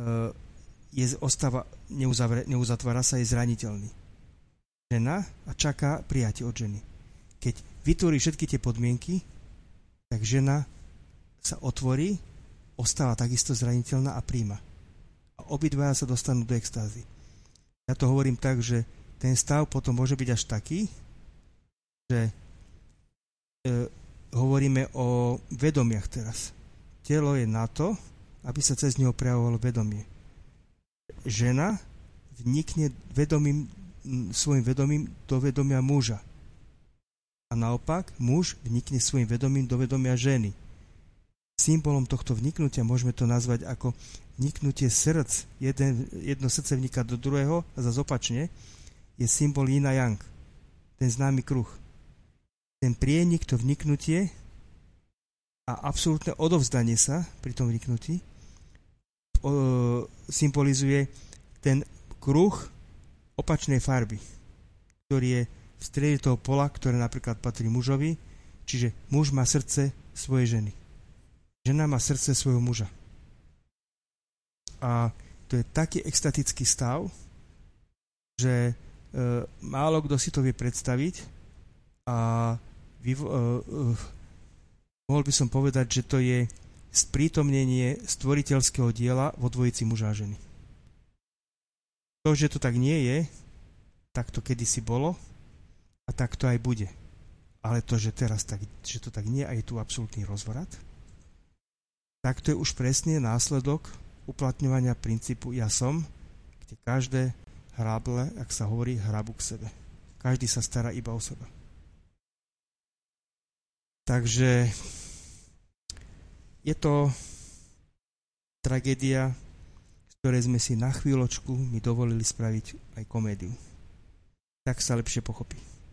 neuzatvára sa, je zraniteľný. Žena a čaká prijatie od ženy. Keď vytvorí všetky tie podmienky, tak žena sa otvorí, ostáva takisto zraniteľná a príjma. A obidvaja sa dostanú do extázy. Ja to hovorím tak, že ten stav potom môže byť až taký, že hovoríme o vedomiach teraz. Telo je na to, aby sa cez neho prejavovalo vedomie. Žena vnikne svojim vedomím do vedomia muža. A naopak, muž vnikne svojim vedomím do vedomia ženy. Symbolom tohto vniknutia môžeme to nazvať ako vniknutie srdc, jedno srdce vniká do druhého a zase opačne, je symbol yin a yang. Ten známy kruh. Ten prienik, to vniknutie a absolútne odovzdanie sa pri tom vniknutí symbolizuje ten kruh opačnej farby, ktorý je v strede toho pola, ktoré napríklad patrí mužovi, čiže muž má srdce svojej ženy. Žena má srdce svojho muža. A to je taký extatický stav, že málo kto si to vie predstaviť a mohol by som povedať, že to je sprítomnenie stvoriteľského diela vo dvojici muža a ženy. To, že to tak nie je, tak to kedysi bolo a tak to aj bude. Ale to, že teraz že to tak nie a je tu absolútny rozvrat, tak to je už presne následok uplatňovania princípu ja som, kde každé hráble, ak sa hovorí, hrabu k sebe. Každý sa stará iba o seba. Takže je to tragédia, z ktorej sme si na chvíľočku mi dovolili spraviť aj komédiu. Tak sa lepšie pochopí.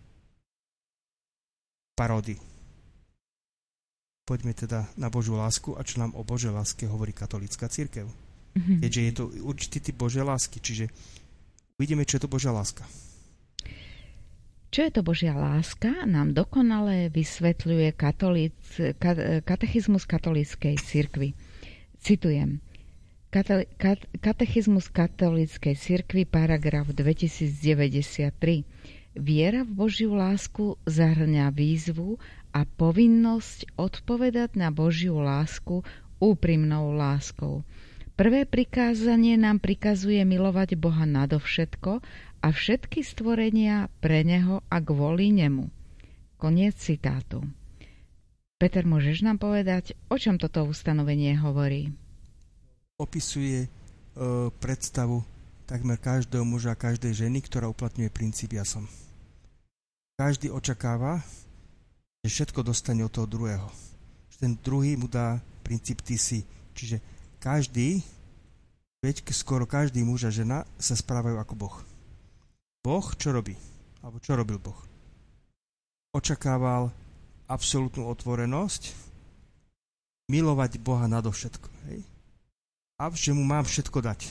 Paródy. Poďme teda na Božiu lásku a čo nám o Božej láske hovorí katolícka cirkev. Keďže je to určitý typ Božej lásky, čiže uvidíme, čo je to Božia láska. Čo je to Božia láska, nám dokonale vysvetľuje katechizmus katolíckej cirkvi. Citujem. Katechizmus katolíckej cirkvi, paragraf 2093. Viera v Božiu lásku zahŕňa výzvu a povinnosť odpovedať na Božiu lásku úprimnou láskou. Prvé prikázanie nám prikazuje milovať Boha nadovšetko a všetky stvorenia pre Neho a kvôli Nemu. Koniec citátu. Peter, môžeš nám povedať, o čom toto ustanovenie hovorí? Opisuje predstavu takmer každého muža a každej ženy, ktorá uplatňuje princíp ja som. Každý očakáva, že všetko dostane od toho druhého. Že ten druhý mu dá princíp ty si. Čiže skoro každý muž a žena sa správajú ako Boh. Boh čo robí? Alebo čo robil Boh? Očakával absolútnu otvorenosť, milovať Boha nadovšetko. Hej? A že mu mám všetko dať.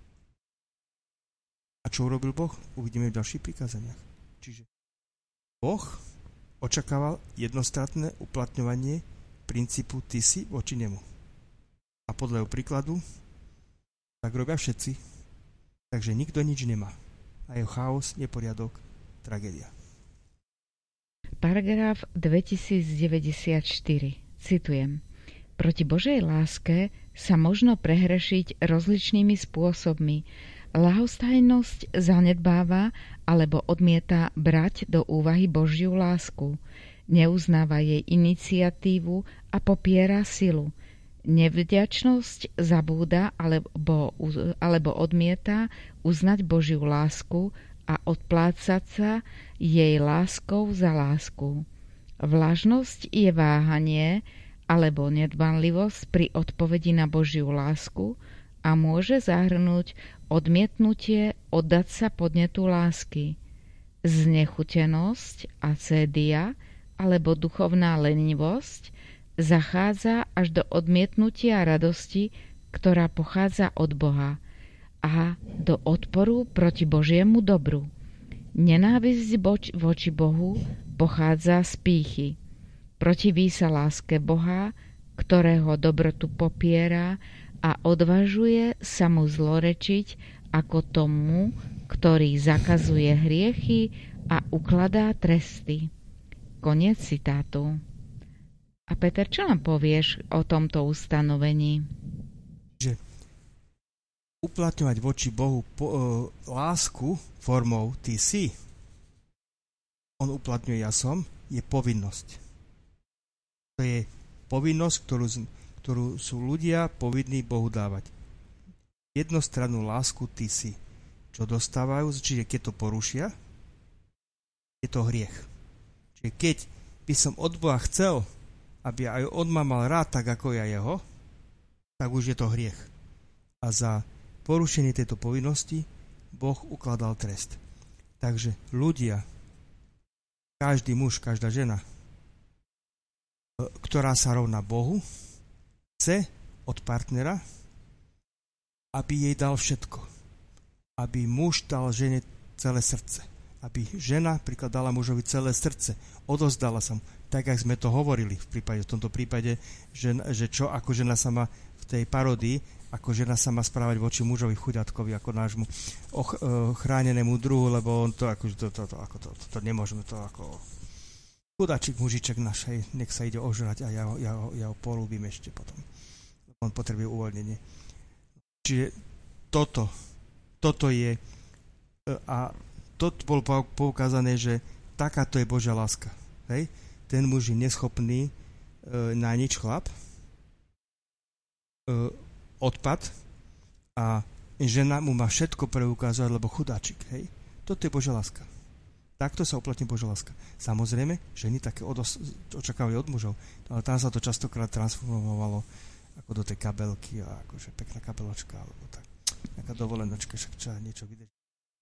A čo urobil Boh? Uvidíme v ďalších prikázaniach. Čiže Boh očakával jednostranné uplatňovanie princípu ty si voči nemu. A podľa jeho príkladu tak robia všetci. Takže nikto nič nemá. A je chaos, neporiadok, tragédia. Paragraf 2094. Citujem. Proti Božej láske sa možno prehrešiť rozličnými spôsobmi. Ľahostajnosť zanedbáva alebo odmieta brať do úvahy Božiu lásku. Neuznáva jej iniciatívu a popiera silu. Nevďačnosť zabúda alebo odmieta uznať Božiu lásku a odplácať sa jej láskou za lásku. Vlažnosť je váhanie alebo nedbanlivosť pri odpovedi na Božiu lásku a môže zahrnúť odmietnutie oddať sa podnetu lásky. Znechutenosť, acédia alebo duchovná lenivosť zachádza až do odmietnutia radosti, ktorá pochádza od Boha, a do odporu proti Božiemu dobru. Nenávisť voči Bohu pochádza z pýchy. Protiví sa láske Boha, ktorého dobrotu popiera a odvažuje sa mu zlorečiť ako tomu, ktorý zakazuje hriechy a ukladá tresty. Koniec citátu. A Peter, čo nám povieš o tomto ustanovení? Že uplatňovať voči Bohu lásku formou ty si, on uplatňuje ja som, je povinnosť. To je povinnosť, ktorú sú ľudia povinní Bohu dávať. Jednostrannú lásku ty si, čo dostávajú, čiže keď to porušia, je to hriech. Čiže keď by som od Boha chcel, aby aj on ma mal rád tak, ako ja jeho, tak už je to hriech. a za porušenie tejto povinnosti Boh ukladal trest. Takže ľudia, každý muž, každá žena, ktorá sa rovná Bohu, chce od partnera, aby jej dal všetko. Aby muž dal žene celé srdce. Aby žena prikladala mužovi celé srdce. Odozdala sa mu. Tak, jak sme to hovorili v tomto prípade, že čo ako žena sa má v tej paródii, ako žena sa má správať voči mužovi chuďatkovi, ako nášmu chránenému druhu, lebo on to to nemôžeme to ako chudáčik mužiček našej, nech sa ide ožrať a ja ho polúbim ešte potom. On potrebuje uvoľnenie. Čiže toto je a to bolo poukázané, že takáto je Božia láska. Hej? Ten muž je neschopný na nič chlap, odpad a žena mu má všetko preukázať, lebo chudáčik. Hej? Toto je Božia láska. Takto sa uplatní Božia láska. Samozrejme, ženy také očakávajú od mužov, ale tam sa to častokrát transformovalo ako do tej kabelky a akože pekná kabeločka alebo tak. Nejaká dovolenočka, však čo niečo vydrží.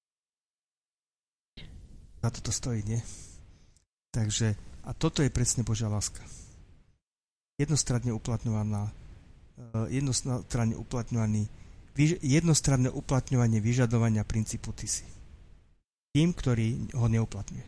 Za toto stojí, nie? Takže, a toto je presne Božia láska. Jednostranné uplatňovanie vyžadovania princípu ty si. Tým, ktorý ho neuplatňuje.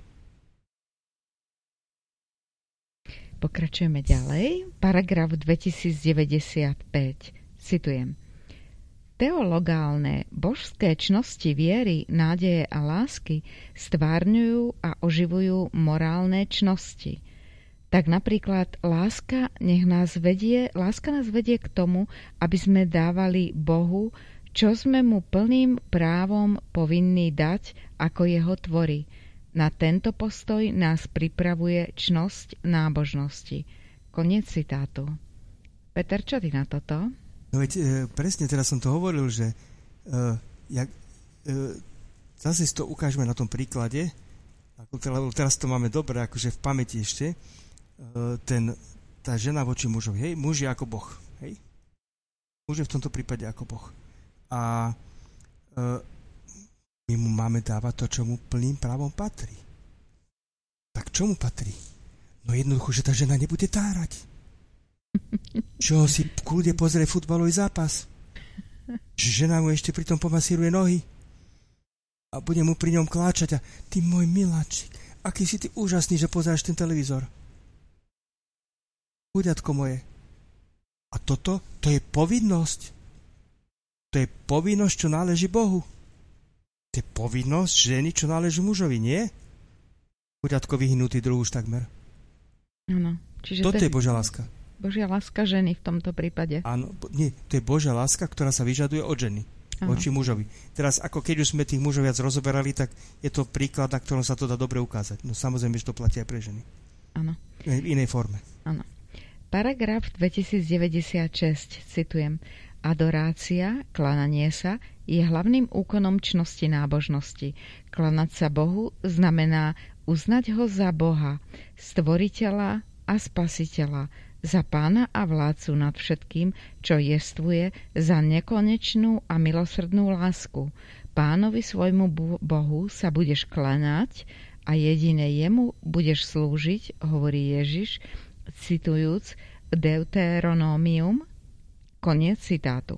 Pokračujeme ďalej. Paragraf 2095. Citujem. Teologálne božské čnosti viery, nádeje a lásky stvárňujú a oživujú morálne čnosti. Tak napríklad láska nás vedie k tomu, aby sme dávali Bohu, čo sme mu plným právom povinní dať ako jeho tvory. Na tento postoj nás pripravuje čnosť nábožnosti. Koniec citátu. Peter, čo ty na toto? No veď presne teraz som to hovoril, že zase si to ukážeme na tom príklade, lebo teraz to máme dobre, akože v pamäti ešte, tá žena voči mužovi, hej, muž je ako Boh, hej? Muž je v tomto prípade ako Boh. A my mu máme dávať to, čo mu plným právom patrí. Tak čo mu patrí? No jednoducho, že tá žena nebude tárať. Čo si v kľude pozrie futbalový zápas. Žena mu ešte pritom pomasíruje nohy a bude mu pri ňom kláčať a ty môj miláčik, aký si ty úžasný, že pozeráš ten televízor. Chuďatko moje. A toto, to je povinnosť. To je povinnosť, čo náleží Bohu. To je povinnosť ženy, čo náleží mužovi, nie? Chuďatko vyhnutý druh už takmer. Áno. Toto je Božia láska. Božia láska ženy v tomto prípade. Áno, nie, to je Božia láska, ktorá sa vyžaduje od ženy voči mužovi. Teraz, ako keď už sme tých mužov viac rozoberali, tak je to príklad, na ktorom sa to dá dobre ukázať. No samozrejme, že to platí aj pre ženy. Áno. V inej forme. Áno. Paragraf 2096, citujem. Adorácia, klananie sa, je hlavným úkonom čnosti nábožnosti. Klanať sa Bohu znamená uznať ho za Boha, stvoriteľa a spasiteľa, za pána a vládcu nad všetkým, čo jestvuje, za nekonečnú a milosrdnú lásku. Pánovi svojmu Bohu sa budeš klanať a jedine jemu budeš slúžiť, hovorí Ježiš, citujúc Deuteronomium. Koniec citátu.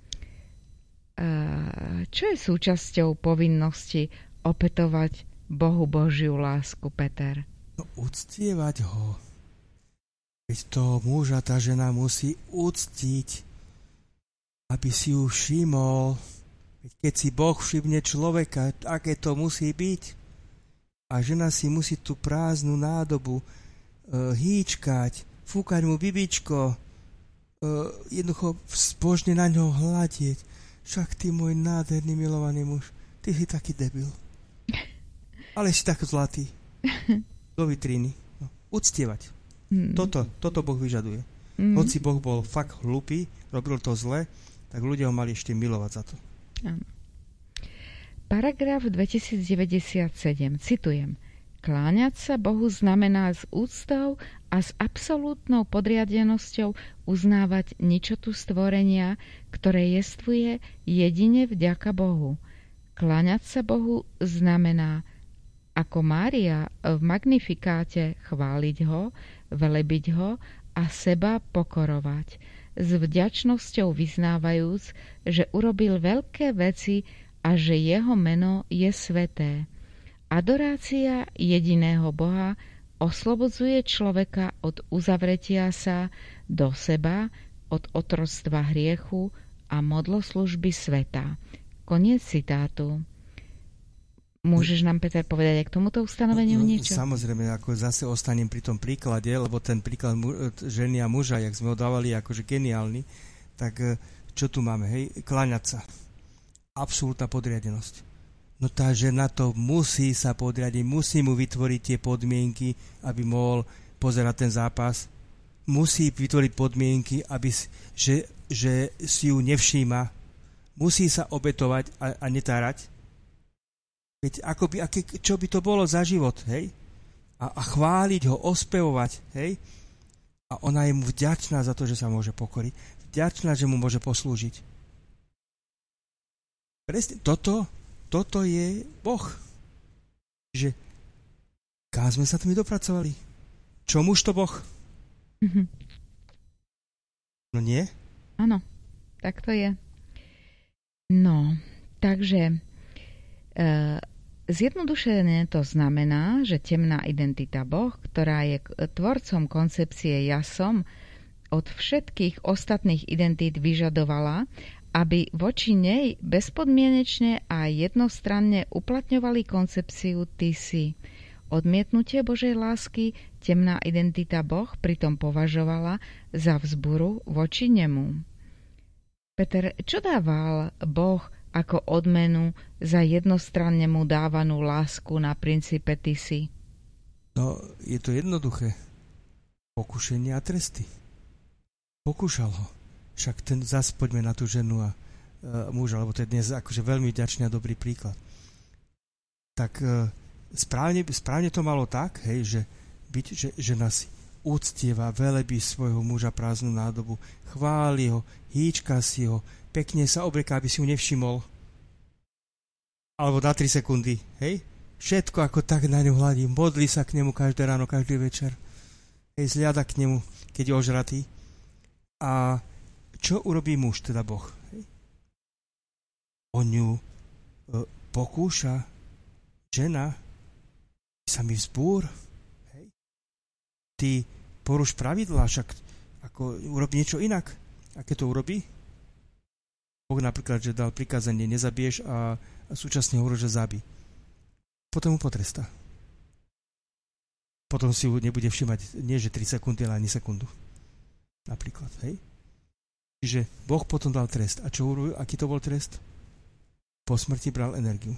Čo je súčasťou povinnosti opätovať Bohu Božiu lásku, Peter? No, uctievať ho. Veď toho muža tá žena musí uctiť, aby si ju všimol. Veď keď si Boh všimne človeka, aké to musí byť. A žena si musí tú prázdnu nádobu hýčkať, fúkať mu bibičko, jednoducho zbožne na ňo hľadieť. Však ty môj nádherný milovaný muž, ty si taký debil. Ale si tak zlatý. Do vitríny. No, uctievať. Toto Boh vyžaduje. Hoci Boh bol fakt hlupý, robil to zle, tak ľudia ho mali ešte milovať za to. Áno. Paragraf 2097, citujem. Kláňať sa Bohu znamená s úctou a s absolútnou podriadenosťou uznávať ničotu stvorenia, ktoré jestvuje jedine vďaka Bohu. Kláňať sa Bohu znamená, ako Mária v Magnifikáte, chváliť ho, velebiť ho a seba pokorovať, s vďačnosťou vyznávajúc, že urobil veľké veci a že jeho meno je sveté. Adorácia jediného Boha oslobodzuje človeka od uzavretia sa do seba, od otroctva hriechu a modloslužby sveta. Koniec citátu. Môžeš nám, Peter, povedať aj k tomuto ustanoveniu niečo? Samozrejme, ako zase ostanem pri tom príklade, lebo ten príklad ženy a muža, jak sme ho dávali akože geniálny, tak čo tu máme? Hej? Kláňať sa. Absolútna podriadenosť. No tá žena to musí sa podriadiť, musí mu vytvoriť tie podmienky, aby mohol pozerať ten zápas. Musí vytvoriť podmienky, že si ju nevšíma. Musí sa obetovať a netárať. Veď čo by to bolo za život, hej? A chváliť ho, ospevovať, hej? A ona je mu vďačná za to, že sa môže pokoriť. Vďačná, že mu môže poslúžiť. Presne toto je Boh. Že kam sme sa tým dopracovali? Čomuž to Boh? Mm-hmm. No nie? Áno, tak to je. No, takže zjednodušene to znamená, že temná identita Boh, ktorá je tvorcom koncepcie ja som, od všetkých ostatných identít vyžadovala, aby voči nej bezpodmienečne a jednostranne uplatňovali koncepciu ty si. Odmietnutie Božej lásky temná identita Boh pritom považovala za vzburu voči nemu. Peter, čo dával Boh ako odmenu za jednostranne mu dávanú lásku na princípe ty si? No, je to jednoduché. Pokušenie a tresty. Pokúšal ho. Však zase poďme na tú ženu a muža, lebo to je dnes akože veľmi vďačný a dobrý príklad. Tak správne to malo tak, hej, že žena si úctieva, velebí svojho muža prázdnu nádobu, chváli ho, hýčka si ho, pekne sa obleká, aby si ju nevšimol. Alebo na 3 sekundy, hej? Všetko ako tak na ňu hladí, modlí sa k nemu každé ráno, každý večer. Hej, zliada k nemu, keď je ožratý. A čo urobí muž, teda Boh? Hej? On ju pokúša, žena, sa mi vzbúr, hej? Ty poruš pravidlá, však ako urobí niečo inak. Aké to urobí? Boh napríklad, že dal prikázanie, nezabiješ a súčasne hovorí, že zabij. Potom mu potrestá. Potom si ju nebude všimať, nie že 3 sekundy, ale ani sekundu. Napríklad, hej? Čiže Boh potom dal trest. A čo urobil? Aký to bol trest? Po smrti bral energiu.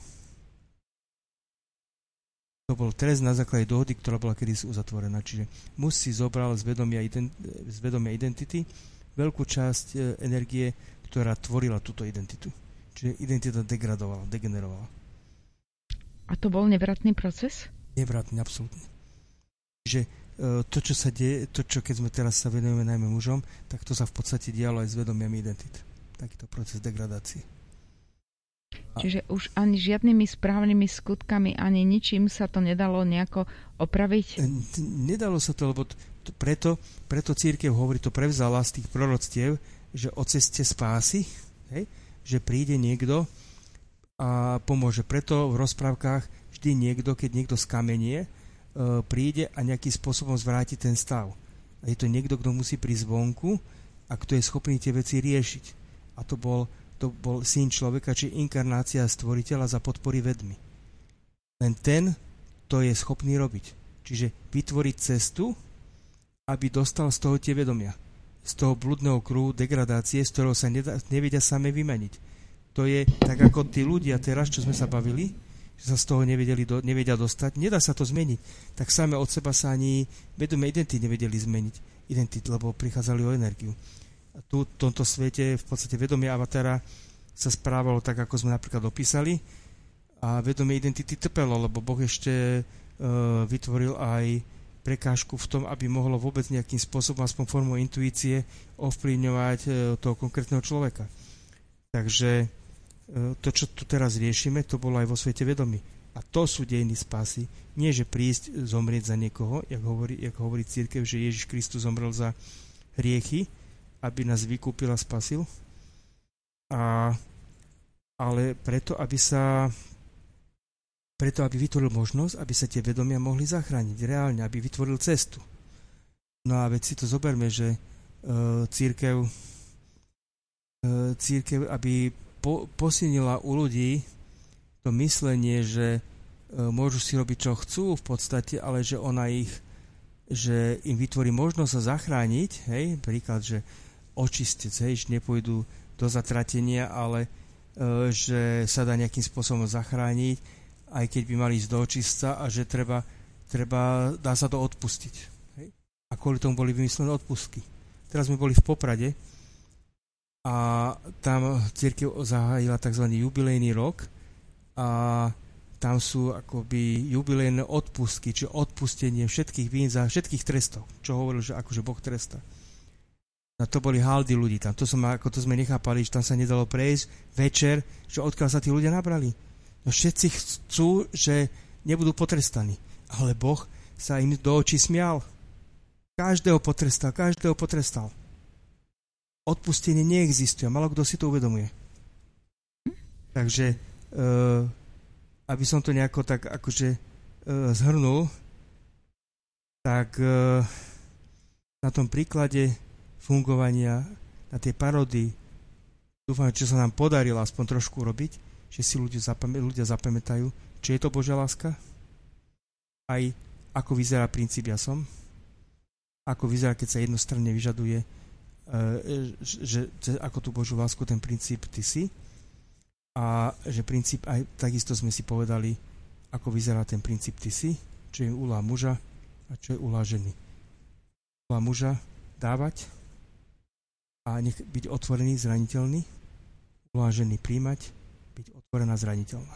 To bol trest na základe dohody, ktorá bola kedysi uzatvorená. Čiže muž si zobral z vedomia identity veľkú časť energie, ktorá tvorila túto identitu. Čiže identita degenerovala. A to bol nevratný proces? Nevratný, absolútne. Čiže to, čo sa deje, keď sme teraz sa venujeme najmä mužom, tak to sa v podstate dialo aj s vedomiami identit. Takýto proces degradácie. Čiže už ani žiadnymi správnymi skutkami, ani ničím sa to nedalo nejako opraviť? Nedalo sa to, lebo preto cirkev hovorí, to prevzala z tých proroctiev, že o ceste spásy, hej, že príde niekto a pomôže. Preto v rozprávkach vždy niekto, keď niekto skamenie, príde a nejakým spôsobom zvráti ten stav. A je to niekto, kto musí prísť zvonku a kto je schopný tie veci riešiť. A to bol syn človeka, či inkarnácia stvoriteľa za podpory vedmy. Len ten to je schopný robiť. Čiže vytvoriť cestu, aby dostal z toho tie vedomia. Z toho bludného kruhu degradácie, z ktorého sa nevedia same vymeniť. To je tak ako tí ľudia teraz, čo sme sa bavili, že sa z toho nevedia dostať. Nedá sa to zmeniť. Tak same od seba sa ani vedomé identity nevedeli zmeniť. Identity, lebo prichádzali o energiu. A tu v tomto svete v podstate vedomie avatara sa správalo tak, ako sme napríklad opísali, a vedomie identity trpelo, lebo Boh ešte vytvoril aj prekážku v tom, aby mohlo vôbec nejakým spôsobom, aspoň formou intuície, ovplyvňovať toho konkrétneho človeka. Takže to, čo tu teraz riešime, to bolo aj vo svete vedomí. A to sú dejiny spásy. Nie, že prísť, zomrieť za niekoho, jak hovorí cirkev, že Ježiš Kristus zomrel za hriechy, aby nás vykúpil a spasil. Ale preto, aby vytvoril možnosť, aby sa tie vedomia mohli zachrániť reálne, aby vytvoril cestu. No a veď si to zoberme, že cirkev, aby posilnila u ľudí to myslenie, že môžu si robiť, čo chcú v podstate, ale že že im vytvorí možnosť sa zachrániť, hej, príklad, že očistec, hej, že nepôjdu do zatratenia, ale že sa dá nejakým spôsobom zachrániť, aj keď by mali ísť do očistca a že dá sa to odpustiť. Hej? A kvôli tomu boli vymyslené odpustky. Teraz sme boli v Poprade a tam cirkev zahájila tzv. Jubilejný rok a tam sú akoby jubilejné odpustky, či odpustenie všetkých vín za všetkých trestov, čo hovoril, že akože Boh trestá. A to boli haldy ľudí tam. To sme nechápali, že tam sa nedalo prejsť večer, že odkiaľ sa tí ľudia nabrali. No všetci chcú, že nebudú potrestaní. Ale Boh sa im do očí smial. Každého potrestal. Odpustenie neexistuje. Málo kto si to uvedomuje. Takže aby som to nejako tak akože zhrnul, tak na tom príklade fungovania, na tej paródii, dúfam, že sa nám podarilo aspoň trošku robiť, že si ľudia zapamätajú, či je to Božia láska, aj ako vyzerá princíp ja som, ako vyzerá, keď sa jednostranne vyžaduje, že ako tú Božiu lásku, ten princíp ty si, a že princíp, aj takisto sme si povedali, ako vyzerá ten princíp ty si, čo je úloha muža a čo je úloha ženy. Úloha muža dávať a nech byť otvorený, zraniteľný. Úloha ženy príjmať, byť otvorená, zraniteľná.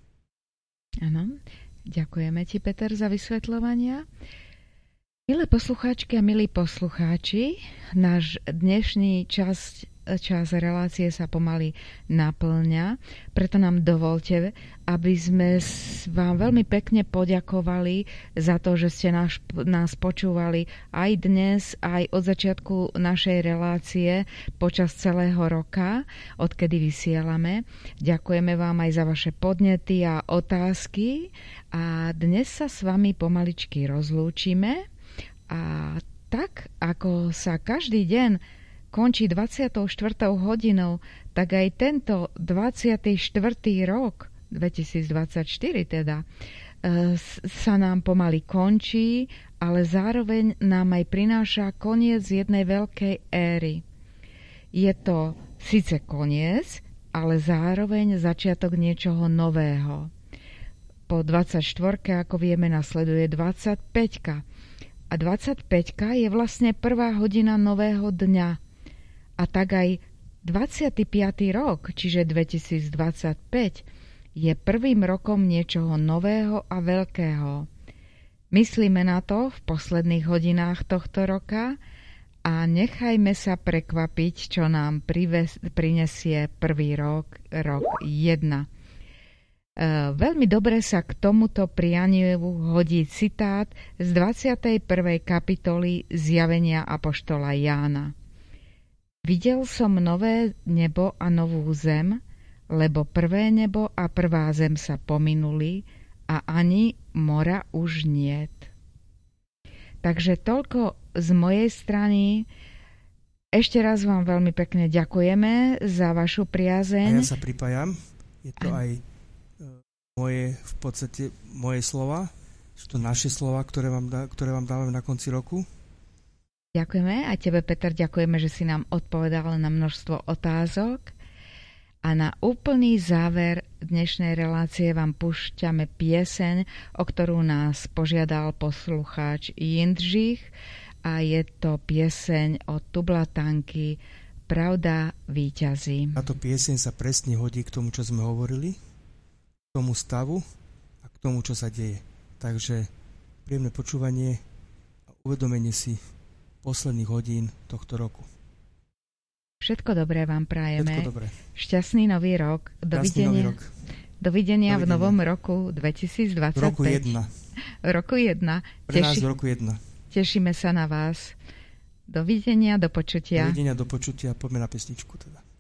Áno, ďakujeme ti, Peter, za vysvetľovania. Milé poslucháčky a milí poslucháči, náš dnešný čas relácie sa pomaly naplňa, preto nám dovolte, aby sme vám veľmi pekne poďakovali za to, že ste nás počúvali aj dnes, aj od začiatku našej relácie počas celého roka, odkedy vysielame. Ďakujeme vám aj za vaše podnety a otázky a dnes sa s vami pomaličky rozlúčime a tak, ako sa každý deň končí 24. hodinou, tak aj tento 24. rok, 2024 teda, sa nám pomaly končí, ale zároveň nám aj prináša koniec jednej veľkej éry. Je to síce koniec, ale zároveň začiatok niečoho nového. Po 24. ako vieme, nasleduje 25. A 25. je vlastne prvá hodina nového dňa. A tak aj 25. rok, čiže 2025, je prvým rokom niečoho nového a veľkého. Myslíme na to v posledných hodinách tohto roka a nechajme sa prekvapiť, čo nám prinesie prvý rok 1. Veľmi dobre sa k tomuto prianiu hodí citát z 21. kapitoly Zjavenia apoštola Jána. Videl som nové nebo a novú zem, lebo prvé nebo a prvá zem sa pominuli a ani mora už niet. Takže toľko z mojej strany. Ešte raz vám veľmi pekne ďakujeme za vašu priazeň. A ja sa pripájam. Je to aj v podstate moje slova. Sú to naše slova, ktoré vám dávame na konci roku. Ďakujeme a tebe, Peter, ďakujeme, že si nám odpovedal na množstvo otázok. A na úplný záver dnešnej relácie vám púšťame pieseň, o ktorú nás požiadal poslucháč Jindřich, a je to pieseň od Tublatanky Pravda víťazí. Táto pieseň sa presne hodí k tomu, čo sme hovorili, k tomu stavu a k tomu, čo sa deje. Takže príjemné počúvanie uvedomenie si posledných hodín tohto roku. Všetko dobré vám prajeme. Všetko dobré. Šťastný nový rok. Dovidenia. Dovidenia v novom roku 2025. Roku 1. Roku 1. Pre nás v roku 1. Tešíme sa na vás. Dovidenia, do počutia. Dovidenia, do počutia. Poďme na pesničku teda.